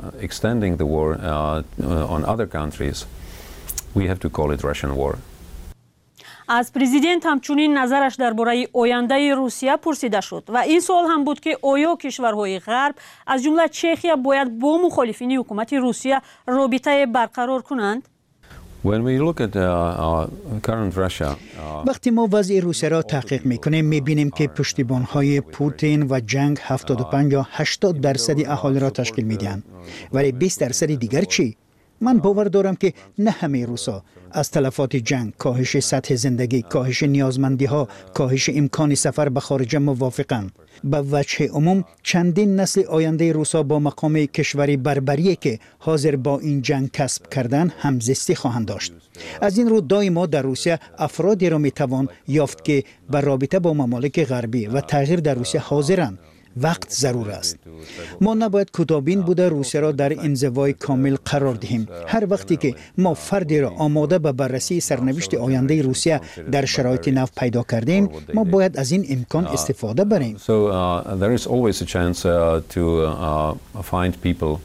We have to call it Russian war. از پرزیدنت همچنین نظرش درباره آینده روسیه پرسیده شد و این سوال هم بود که آیا کشورهای غرب از جمله چخیا باید با مخالفین حکومت روسیه رابطه برقرار کنند؟ When we look at uh, uh, current Russia, uh, وقتی ما وضع روسیه را تحقیق میکنیم میبینیم که پشتیبان‌های پوتین و جنگ هفتاد و پنج یا هشتاد درصد اهالی را تشکیل میدهند، ولی بیست درصد دیگر چی؟ من باور دارم که نه همه روسا از تلفات جنگ، کاهش سطح زندگی، کاهش نیازمندی ها، کاهش امکان سفر به خارج موافقند. به وجه عموم چندین نسل آینده روسا با مقام کشوری بربری که حاضر با این جنگ کسب کردن همزیستی خواهند داشت. از این رو دائما در روسیه افرادی را میتوان یافت که به رابطه با ممالک غربی و تغییر در روسیه حاضرند. وقت ضرور است. ما نباید کوتاه‌بین بوده روسیه را در انزوای کامل قرار دهیم. هر وقتی که ما فردی را آماده به بررسی سرنوشت آینده روسیه در شرایط نو پیدا کردیم، ما باید از این امکان استفاده بریم. So uh, there is always a chance uh, to uh, find people.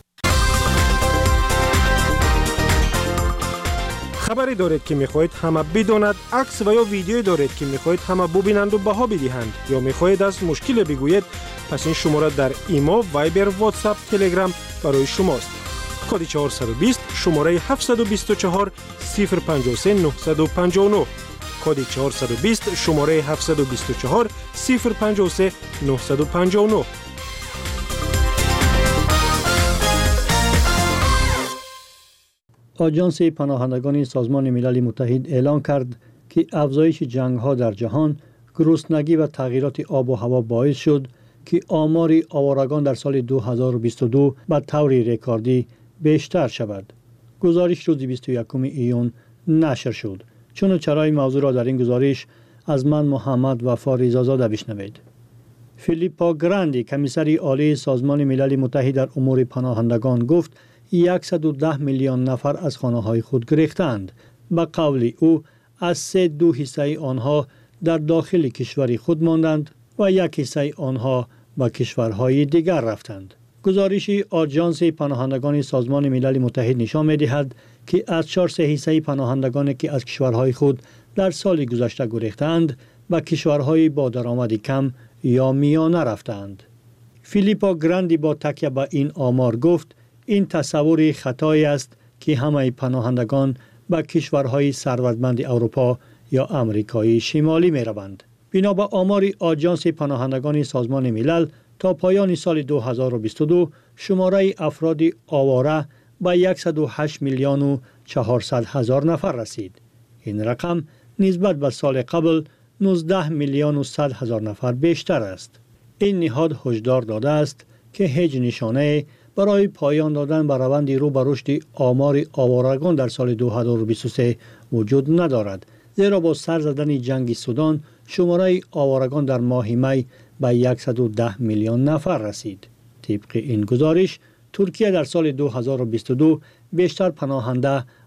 خبری دارید که میخواهید همه بداند، عکس و یا ویدیویی دارید که میخواهید همه ببینند و بها بدهند یا میخواهید از مشکل بگویید، پس این شماره در ایما، وایبر، واتساپ، تلگرام برای شماست. کد چهارصد و بیست شماره هفتصد و بیست و چهار صفر پنجاه و سه نهصد و پنجاه و نه. کد چهارصد و بیست شماره هفتصد و بیست و چهار صفر پنجاه و سه نهصد و پنجاه و نه. آژانس پناهندگان سازمان ملل متحد اعلام کرد که افزایش جنگ‌ها در جهان، گرسنگی و تغییرات آب و هوا باعث شد که آمار آوارگان در سال دو هزار و بیست و دو به طور رکوردی بیشتر شود. گزارش روز بیست و یکم ایون نشر شد. چون چرای موضوع را در این گزارش از من محمد وفا رضازاده بشنوید. فیلیپا گراندی، کمیسر عالی سازمان ملل متحد در امور پناهندگان گفت صد و ده میلیون نفر از خانه‌های خود گریختند. به قول او از سه دو حصه آنها در داخل کشور خود ماندند و یک حصه آنها به کشورهای دیگر رفتند. گزارش آژانس پناهندگان سازمان ملل متحد نشان می‌دهد که از چهار سه حصه پناهندگانی که از کشورهای خود در سال گذشته گریختند به کشورهای با درآمد کم یا میانه رفتند. فیلیپا گراندی با تکیه به این آمار گفت این تصور خطایی است که همه پناهندگان به کشورهای ثروتمند اروپا یا آمریکای شمالی می روند. بنا به آمار آژانس پناهندگان سازمان ملل تا پایان سال دو هزار و بیست و دو شماره افراد آواره به صد و هشت میلیون و چهارصد هزار نفر رسید. این رقم نسبت به سال قبل نوزده میلیون و صد هزار نفر بیشتر است. این نهاد هشدار داده است که هیچ نشانه برای پایان دادن به روند رو به رشد آمار آوارگان در سال دو هزار و بیست و سه وجود ندارد، زیرا با سر زدن جنگ سودان شماره آوارگان در ماه می به صد و ده میلیون نفر رسید. طبق این گزارش ترکیه در سال دو هزار و بیست و دو بیشتر پناهنده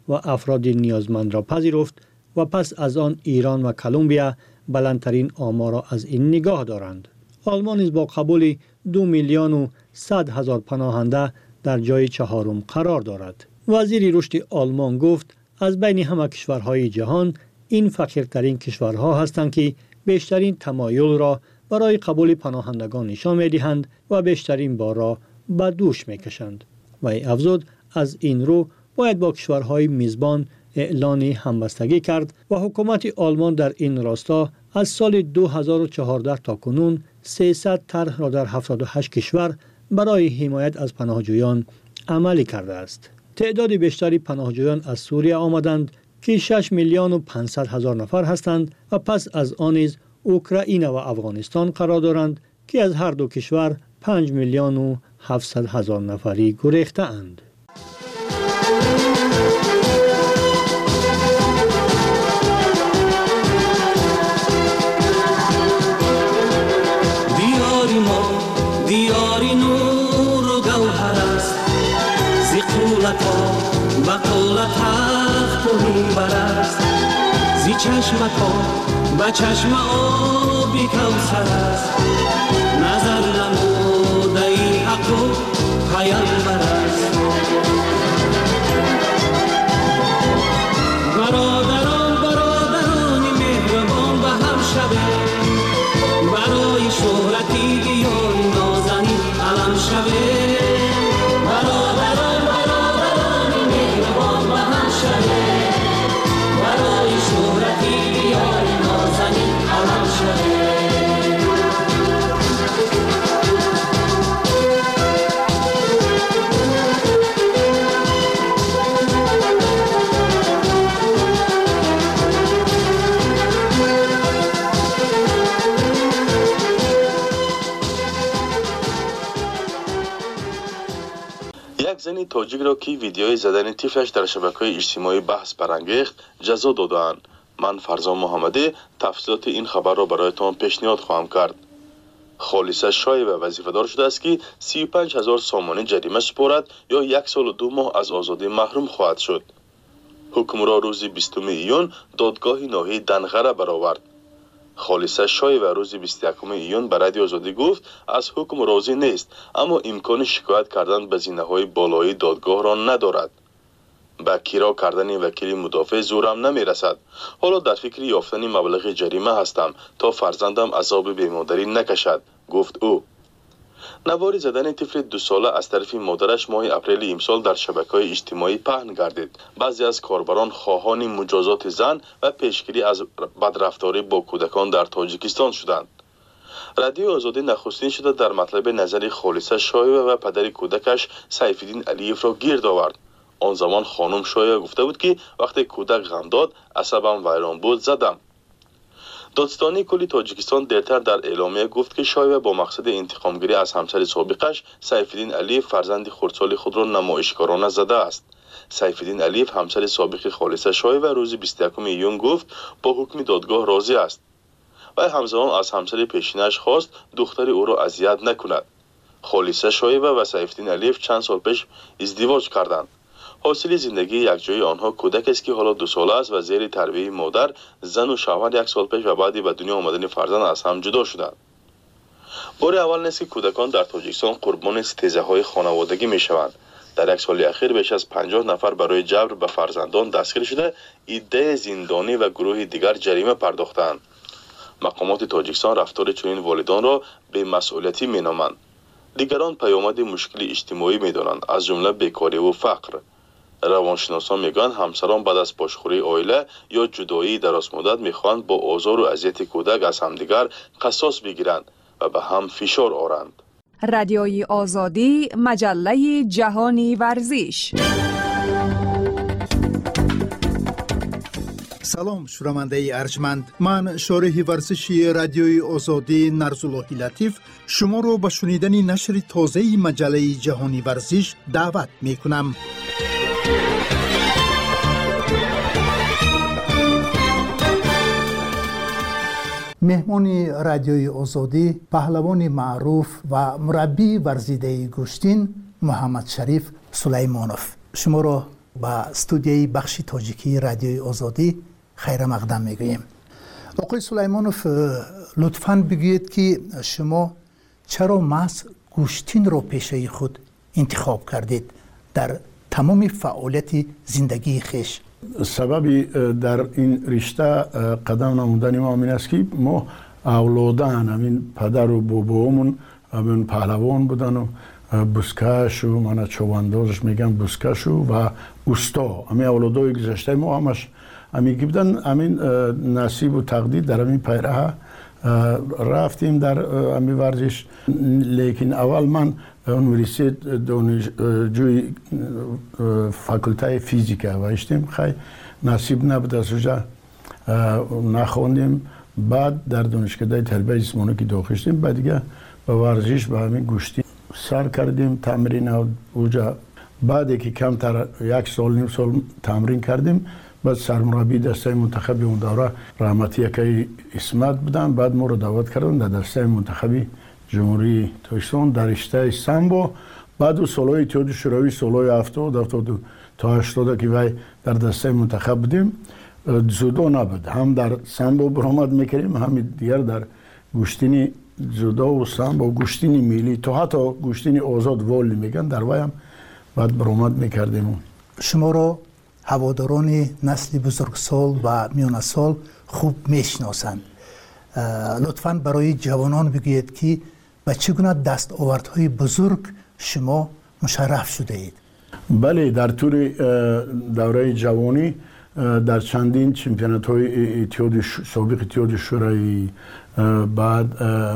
و افراد نیازمند را پذیرفت و پس از آن ایران و کلمبیا بلندترین آمار را از این نگاه دارند. آلمان نیز با قبول دو میلیون و صد هزار پناهنده در جای چهارم قرار دارد. وزیر رشد آلمان گفت از بین همه کشورهای جهان این فقیرترین کشورها هستند که بیشترین تمایل را برای قبول پناهندگان نشان می‌دهند و بیشترین بار را به دوش می‌کشند. و ای افزود از این رو باید با کشورهای میزبان اعلان همبستگی کرد و حکومت آلمان در این راستا از سال دو هزار و چهارده تا کنون سیصد طرح را در هفتاد و هشت کشور برای حمایت از پناهجویان عملی کرده است. تعداد بیشتری پناهجویان از سوریه آمدند که شش میلیون و پانصد هزار نفر هستند و پس از آن نیز اوکراین و افغانستان قرار دارند که از هر دو کشور پنج میلیون و هفتصد هزار نفری گریخته اند. دیاری ما دیاری نور و گوهر است زی قولتا و قولت تخت و منبر است زی چشمتا و چشم آبی کوثر است نظر نموده ای حق و پیامبر است برادران برادران مهربان به هم شبه برای شهرتی گیان نازنین علم شبه برادران برادران مهربان به هم شبه برای شهرتی گیان نازنین علم شبه یک زن تاجیک را که ویدیوی زدن طفلش در شبکه‌های اجتماعی بحث برانگیخت جزا دادند. من فرزان محمدی تفصیلات این خبر را برایتان پیشنهاد خواهم کرد. خالصه شایبه وظیفه‌دار شده است که سی و پنج هزار سامانه جریمه سپارد یا یک سال و دو ماه از آزادی محروم خواهد شد. حکم را روز بیستم ایون دادگاه ناحیه دنغره برآورد. خالصه شایبه روز بیست و یکم ایون به رادیو آزادی گفت از حکم راضی نیست اما امکان شکایت کردن به زینه‌های بالایی دادگاه را ندارد. با کیرا کردن وکیل مدافع زورم نمی رسد. حالا در فکر یافتن مبلغ جریمه هستم تا فرزندم عذاب بیمادری نکشد، گفت او. نواری زدن طفل دو ساله از طرف مادرش ماه اپریل امسال در شبکه‌های اجتماعی پهن گردید. بعضی از کاربران خواهان مجازات زن و پیشگیری از بدرفتاری با کودکان در تاجیکستان شدند. رادیو آزادی نخستین شده در مطلب نظر خالصه شایبه و پدر کودکش سیف‌الدین علیف را گرد آورد. آن زمان خانم شایبه گفته بود که وقتی کودک غم داد عصبم ویران بود زدم. دادستانی کلی تاجیکستان دیرتر در اعلامیه گفت که شایبه با مقصد انتقامگیری از همسر سابقش سیف‌الدین علیف فرزند خردسال خود را نمایشکارانه زده است. سیف‌الدین علیف همسر سابق خالصه شایبه روز بیست و یکم ایون گفت با حکم دادگاه راضی است و همزمان از همسر پیشینش خواست دختر او را اذیت نکند. خالصه شایبه و سیف‌الدین علیف چند سال پیش ازدواج کردند. حاصل زندگی یکجایی آنها کودک است که حالا دو ساله است و زیر تربیت مادر، زن و شوهر یک سال پیش و بعدی به دنیا آمدن فرزند از هم جدا شدند. بار اول نیست که کودکان در تاجیکستان قربان ستیزه‌های خانوادگی می‌شوند. در یک سال اخیر بیش از پنجاه نفر برای جبر به فرزندان دستگیر شده، عده زندانی و گروه دیگر جریمه پرداختند. مقامات تاجیکستان رفتار چنین والدان را بی‌مسئولیتی می‌نامند. دیگران پیامد مشکل اجتماعی می‌دانند، از جمله بیکاری و فقر. روانشناسان میگن همسران بعد از پاشخوری عائله یا جدایی دراز مدت میخواهند با آزار و اذیت کودک از همدیگر قصاص بگیرند و به هم فشار آورند. رادیوی آزادی، مجله جهانی ورزش. سلام شنونده ارجمند، من شارح ورزشی رادیوی آزادی نرزاللهی لطیف شما رو به شنیدن نشر تازه مجله جهانی ورزش دعوت می کنم. مهمان رادیوی آزادی پهلوان معروف و مربی ورزیده گوشتین محمد شریف سلیمانوف، شما را با استودیوی بخش تاجیکی رادیوی آزادی خیر مقدم میگوییم. آقای سلیمانوف، لطفاً بگویید که شما چرا محض گوشتین رو پیشه خود انتخاب کردید در تمام فعالیت زندگی خیش؟ سببی در این رشته قدم نمودن ما این است که ما اولادان همین پدر و بابامون همین پهلوان بودن و بوسکش و من چواندازش میگم بوسکش و اوستا، همین اولادای گذشته ما همش همین بودن. همین نصیب و تقدیر در همین پیراه رفتیم در همین ورزش. لیکن اول من یونیورسیت دانشجوی فاکولته فیزیک هستیم، خیلی نصیب نبود از اونجا نخوندیم. بعد در دانشکده تربیت جسمانی که داخل شدیم، بعد دیگه با ورزش به همین گوشتی سر کردیم تمرین اونجا. بعد که کمتر یک سال نیم سال تمرین کردیم، بعد سرمربی دسته منتخبی اون دوره رحمتی یکی اسمت بودن. بعد ما رو دعوت کردن در دسته منتخبی جمهوری تاجیکستان در رشته سامبو. بعد و سالهای اتحاد شوروی سالهای هفتاد هفتاد تا هشتاد که وای در دسته منتخب بودیم. جودو نبود، هم در سامبو برآمد میکردیم، هم دیگر در گوشتینی جودو و سامبو گوشتینی ملی تا حتی گوشتینی آزاد والی میگن در وای هم بعد برآمد میکردیم. شما رو هواداران نسل بزرگسال و میانه سال خوب میشناسند. لطفاً برای جوانان بگویید که به چگونه دستاوردهای بزرگ شما مشرف شده اید؟ بله، در طول دوره جوانی در چندین چمپیونات های اتحاد سابق اتحاد شوروی، بعد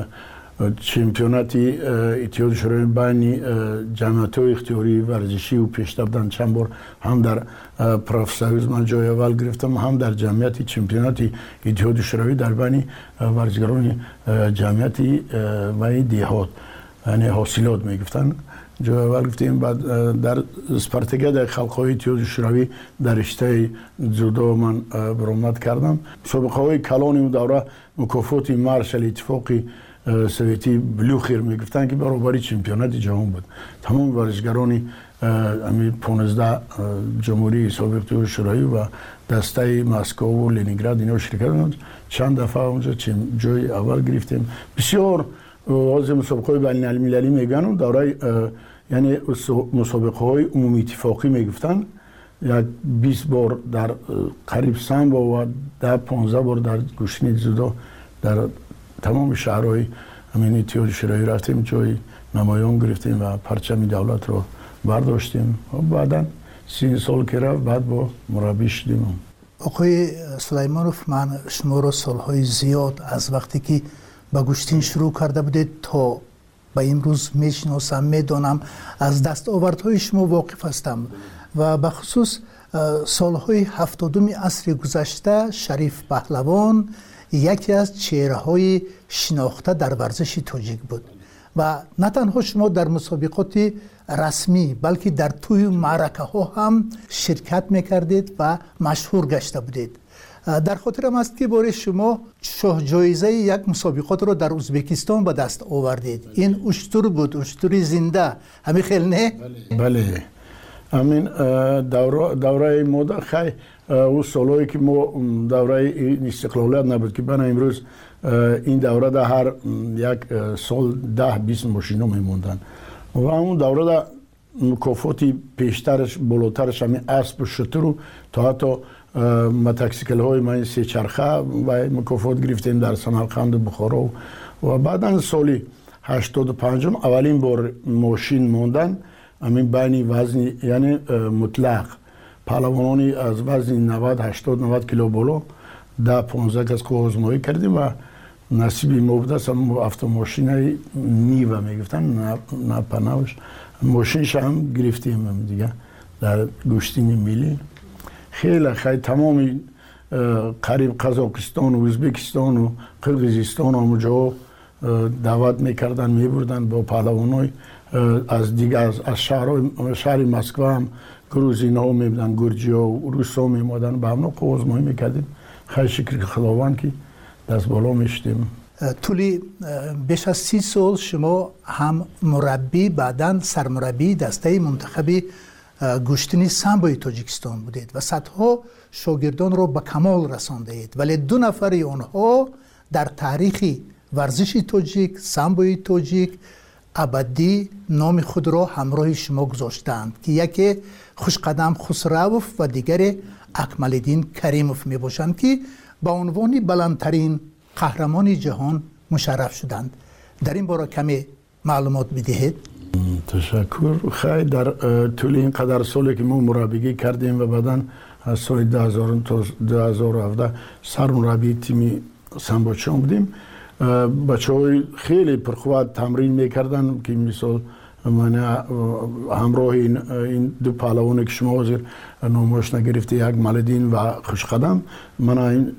چمپیوناتی اتحاد شوروی بین جمعیت های اختیاری ورزشی و پیشرفت بودن. چند بار هم در پروفسوریز من جای اول گرفتم، هم در جمعیت چمپیوناتی اتحاد شوروی در بین ورزشکاران جمعیتی و دیهات، یعنی حاصلات میگفتن، جای اول گفتیم. بعد در اسپارتاکیاد خلق‌های اتحاد شوروی در رشته جودو من برآمد کردم. سابقه های کلان اون دوره مکافات مارشال اتفاقی سویتی بلوخیر میگفتن که برابری چمپیونات جهان بود. تمام ورزشکاران همین پانزده جمهوری سابق اتحاد شوروی و دسته مسکو و لنینگراد اینا شرکت کردند. چند دفعه اونجا جای اول گرفتیم. بسیار از مسابقه بین المللی میگن دوره، یعنی مسابقه های عمومی اتفاقی میگفتن. یک بیست بار در قریب سامبو و ده پانزده بار در گوشتینی جودو در تمام شهرهای همین اتحاد شوروی رفتیم، جای نمایان گرفتیم و پرچم دولت رو برداشتیم. و بعدا سی سال که رفت بعد با مربی شدیم. آقای سلیمانوف، من شما رو سالهای زیاد از وقتی که با گوشتین شروع کرده بودید تا به امروز میشناسم، میدانم، از دستاوردهای شما واقف هستم و به خصوص سالهای هفتادم عصر گذشته شریف پهلوان یکی از چهره‌های شناخته در ورزش تاجیک بود و نه تنها شما در مسابقات رسمی بلکه در توی معرکه ها هم شرکت میکردید و مشهور گشته بودید. در خاطرم است که بار شما شاه جایزه یک مسابقات رو در ازبکستان به دست آوردید. این اشتر بود، اشتری زنده، همین خیلی نه؟ بله، همین دوره دوره مدت خیلی اون سالهایی که ما دوره استقلالیت نبود که بنا امروز این دوره در هر یک سال ده بیست ماشینا میموندن و اون دوره در مکافاتی پیشترش بالاترش همین اسب و شتر تا حتی متکسیکل های من سه چرخه و مکافات گرفتیم در سمرقند بخارا و بعدا سالی هشتاد و پنج اولین بار ماشین موندن همین بین وزن یعنی مطلق پهلوانانی از وزن نود هشتاد نود کیلو بالا ده پانزده کس که آزمایی کردیم و نصیبی ما بوده است. هم автомاشین نیوه میگفتن، نه پناهش ماشینش هم گرفتیم دیگه در گوشتین ملی. خیلی خیلی تمامی قریب قزاقستان و ازبکستان و قرقیزستان اونجا دعوت میکردن میبردن با پهلوانای از دیگه از, از شهر شهر مسکو هم گروزینا ها میبودن، گرجی ها و روس ها میمادن به همنا آزمایی میکردیم. خیلی شکر خداوند که دست بالا میشتیم. طولی بیش از سی سال شما هم مربی بعداً سرمربی دسته منتخبی گوشتنی سامبوی تاجیکستان بودید و صدها شاگردان رو به کمال رساندید، ولی دو نفر آنها در تاریخ ورزش تاجیک، سامبوی تاجیک ابدی نام خود را همراه شما گذاشتند که یکی خوشقدم خسروف و دیگر اکمالالدین کریموف می باشند که با عنوان بلندترین قهرمان جهان مشرف شدند. در این باره کمی معلومات بدهید. تشکر. خیلی در طول این قدر سالی که ما مربیگی کردیم و بعداً از سال دو هزار تا دو هزار و هفده سرمربی تیم سامبوچان بودیم. بچه های خیلی پرقوت تمرین میکردن که مثال من همراه این, این دو پهلوانی که شما حاضر نامش نگرفته، یک مالدین و خوشقدم، من این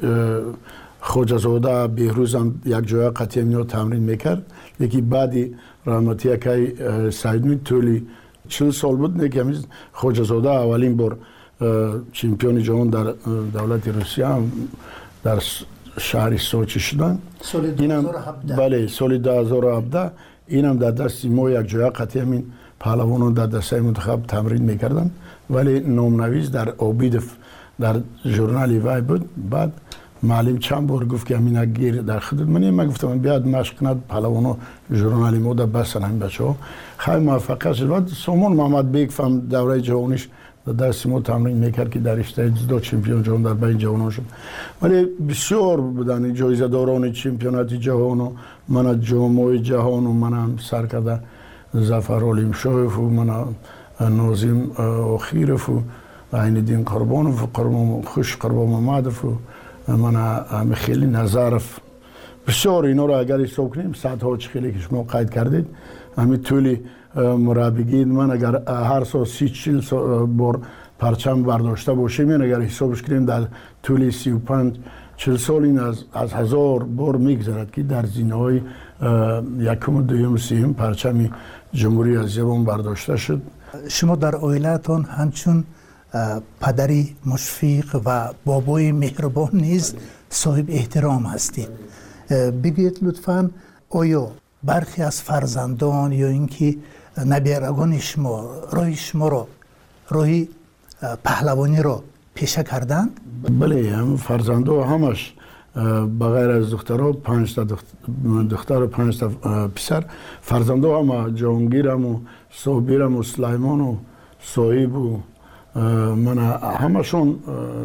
خوجزاده بهروزم یک جای قطعی میاد تمرین میکرد. یکی بعدی رحمتی که سعیدمی طولی چل سال بود که همیز خوجزاده اولین بار چمپیون جهان در دولت روسیه در شهر سوچی شدن. سال دو هزار و هفده. بله سال دو هزار و هفده اینم در دست ما یک جای قطعی همین پهلوانان در دسته منتخب تمرین میکردن، ولی نامنویس در اوبیدف در ژورنال وای بود. بعد معلم چند بار گفت که همین گیر در خدمت منی، من گفتم بیاد مشق کند پهلوانا ژورنال ما در بسن همین بچه‌ها. خیلی موفق شد. بعد سامان محمد بیگ فهم دوره جوانیش در دست ما تمرین میکرد که در رشته جودو چمپیون جهان در بین جوانان شد. ولی بسیار بودن جایزه داران چمپیونات جهان و من جام جهان و من سر کرده ظفر علیم شایف و من ناظم آخیرف و عین‌الدین قربانوف و قربان خوش قربان محمدف و من خیلی نظرف. بسیار اینا رو اگر حساب کنیم صدها خیلی که شما قید کردید همین طولی مربیگی من اگر هر سال سی چل بار پرچم برداشته باشیم، این اگر حسابش کنیم در طول سی و پنج چل سال این از, از هزار بار میگذرد که در زینه های یکم و دویم و سیم پرچم جمهوری اسلامی برداشته شد. شما در عائلتان همچون پدری مشفق و بابای مهربان نیز صاحب احترام هستید. بگید لطفاً آیا برخی از فرزندان یا اینکه نبیرگان شما راه شما را راهی پهلوانی را پیشه کردند؟ بله، هم فرزندا همش بغیر از دخترها پنج تا دختر و پنج تا پسر فرزندا هم جهانگیرم و صابرم و سلیمان و صاحب و من همشون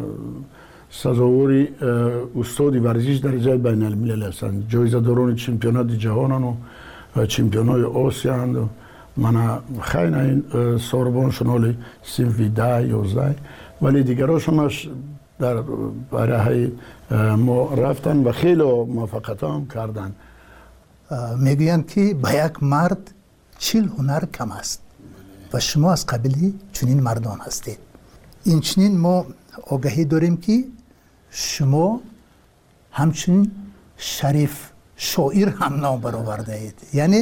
سزاوری استادی ورزش درجه بین الملل هستند. جایزه داران چمپیونات جهانن و چمپیونات آسیا اند. من خیلی این ساربانشون حالی سیفی ده یازده ولی دیگراشونش در برای ما رفتن و خیلی موفقیت هم کردن. میگویند که به یک مرد چل هنر کم است و شما از قبیل چنین مردان هستید. این چنین ما آگاهی داریم که شما همچنین شریف شاعر هم نام برآورده اید. یعنی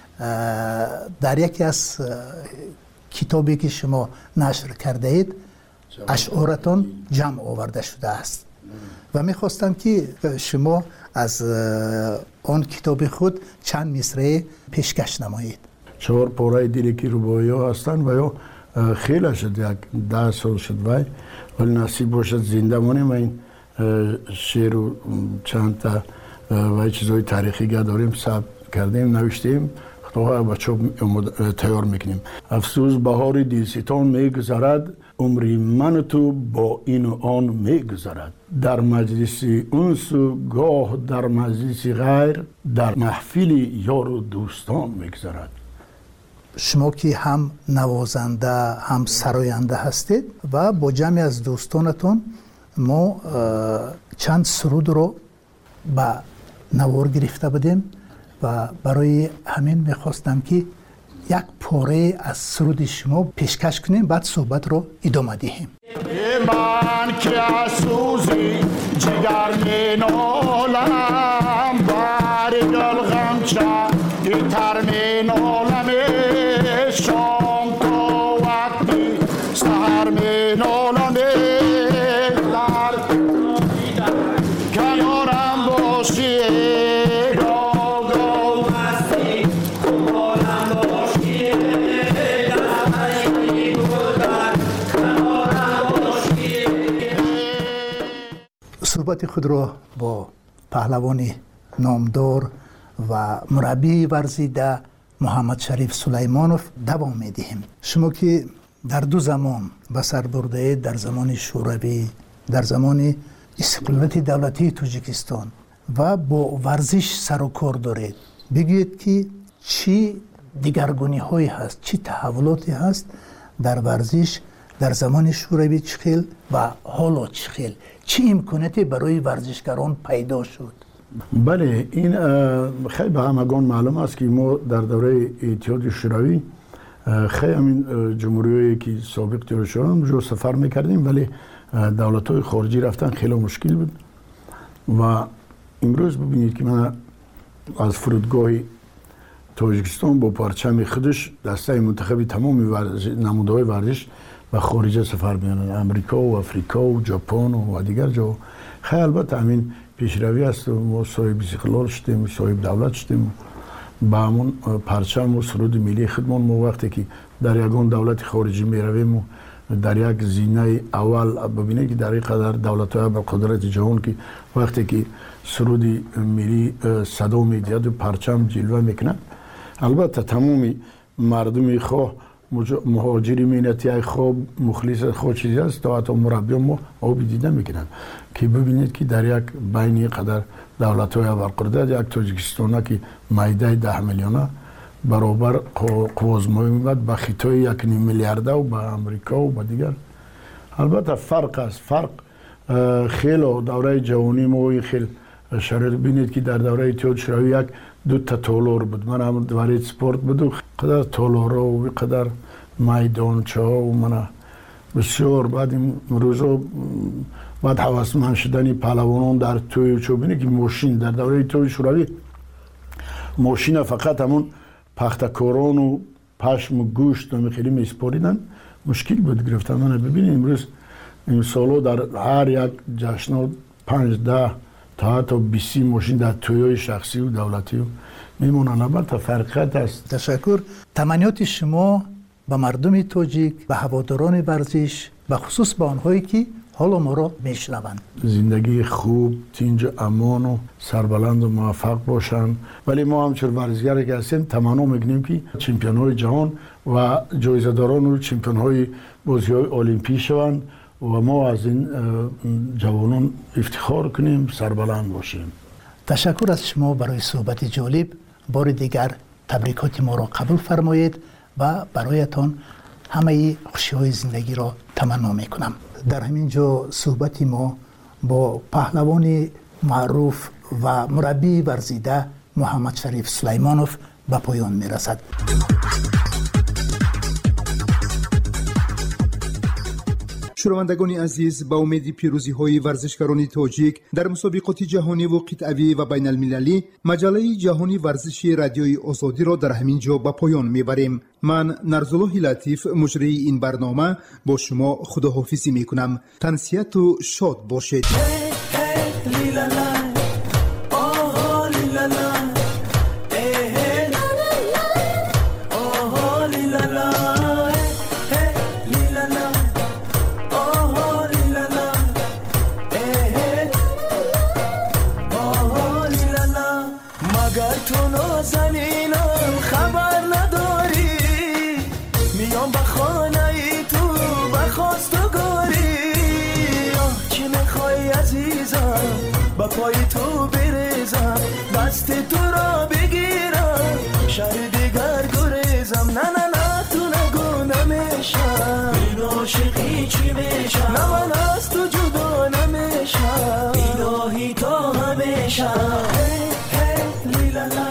در یکی از کتابی که شما نشر کرده اید اشعارتان جمع آورده شده است و میخواستم که شما از آن کتاب خود چند مصرع پیشکش نمایید. چهار پاره دیلی که روبایی ها هستن و یا خیلی شد یک ده سال شد وای ولی نصیب باشد زنده مانیم و این شعر و چند تا و چیزهای تاریخی که داریم ثبت کردیم نوشتیم خطاها بچه تیار میکنیم. افسوس بهار دلستان میگذرد عمری من تو با این و آن میگذرد در مجلس انس و گاه در مجلس غیر در محفل یار و دوستان میگذرد. شما که هم نوازنده هم سراینده هستید و با جمعی از دوستانتون ما چند سرود رو به نوار گرفته بودیم و برای همین میخواستم که یک پاره از سرود شما پیشکش کنیم بعد صحبت رو ادامه دهیم. من که از سوزی جگر می نالم بر دل غمچه تر می نالم شام تا وقتی سهر می نالم در کنارم باشی Thank you. صحبت خود را با پهلوان نامدار و مربی ورزیده محمد شریف سلیمانوف دوام میدهیم. شما که در دو زمان به سر برده، در زمان شوروی، در زمان استقلالیت دولتی تاجیکستان و با ورزش سر و کار دارید، بگویید که چی دیگرگونی هایی هست، چی تحولاتی هست در ورزش در زمان شوروی چه خیل و حالا چه خیل، چی امکاناتی برای ورزشکاران پیدا شد؟ بله، این خیلی به همگان معلوم است که ما در دوره اتحاد شوروی خیلی همین جمهوریایی که سابق تیر شدن جو سفر میکردیم، ولی دولت‌های خارجی رفتن خیلی مشکل بود و امروز ببینید که من از فرودگاه تاجیکستان با پرچم خودش دسته منتخب تمام نمودهای ورزش و خارج سفر می‌کنند، امریکا و افریقا و ژاپن و دیگر جا. خیلی البته همین پیشروی است و ما صاحب استقلال شدیم، صاحب دولت شدیم. با همون پرچم و سرود ملی خودمان ما وقتی که در یگان دولت خارجی میرویم و در یک زینه اول ببینید که در این قدر دولت‌های با قدرت جهان که وقتی که سرود ملی صدا می‌دهد و پرچم جلوه میکنند، البته تمامی مردم خواه مهاجری مینتی خواه مخلص خواه چیزی است تا حتی مربی ما آبی دیده میکنند که ببینید که در یک بین قدر دولت‌های اول قدرت یک تاجیکستان که معده ده میلیونه برابر قوازمایی میبود با خطای یک نیم میلیارده و با امریکا و با دیگر. البته فرق است، فرق خیلی دوره جوانی ما خیلی شرایط بینید که در دوره اتحاد شوروی یک دو تا تالار بود. من هم دوره سپورت بود و قدر تالارا و قدر میدانچه ها و من بسیار بعد این روزا بعد حواسمند شدنی پهلوانان در توی و چو بینید که ماشین در دوره اتحاد شوروی ماشین فقط همون پختکاران و پشم و گوشت و خیلی میسپاریدن، مشکل بود گرفتن. من ببینید امروز این سالا در هر یک جشن پنج ده تا حتی بیست ماشین در تویای شخصی و دولتی و میمونن. البته فرقیت است. تشکر. تمنیات شما به مردم تاجیک، به هواداران ورزش، به خصوص به آنهایی که حالا ما را میشنوند، زندگی خوب، تینج امان و سربلند و موفق باشند. ولی ما همچون ورزشگری که هستیم تمنا میکنیم که چمپیون های جهان و جایزه داران و چمپیون های بازی های المپی شوند و ما از این جوانان افتخار کنیم، سربلند باشیم. تشکر از شما برای صحبت جالب. بار دیگر تبریکات ما را قبول فرمایید و برایتان همه خوشی های زندگی را تمنا میکنم. در همین جا صحبت ما با پهلوان معروف و مربی ورزیده محمد شریف سلیمانوف به پایان میرسد. شنوندگان عزیز، با امید پیروزی های ورزشکاران تاجیک در مسابقات جهانی و قطعی و بین المللی، مجله جهانی ورزشی رادیوی آزادی را در همین جا به پایان میبریم. من نرزالله لطیف مجری این برنامه با شما خداحافظی میکنم. تنسیت و شاد باشید. با پای تو بریزم، دست تو را بگیرم، شهر دیگر گریزم. نه نه نه تو نگو نمیشم، این عاشقی چی میشم، نه من از تو جدا نمیشم، الهی تا همیشه. هی هی لیلا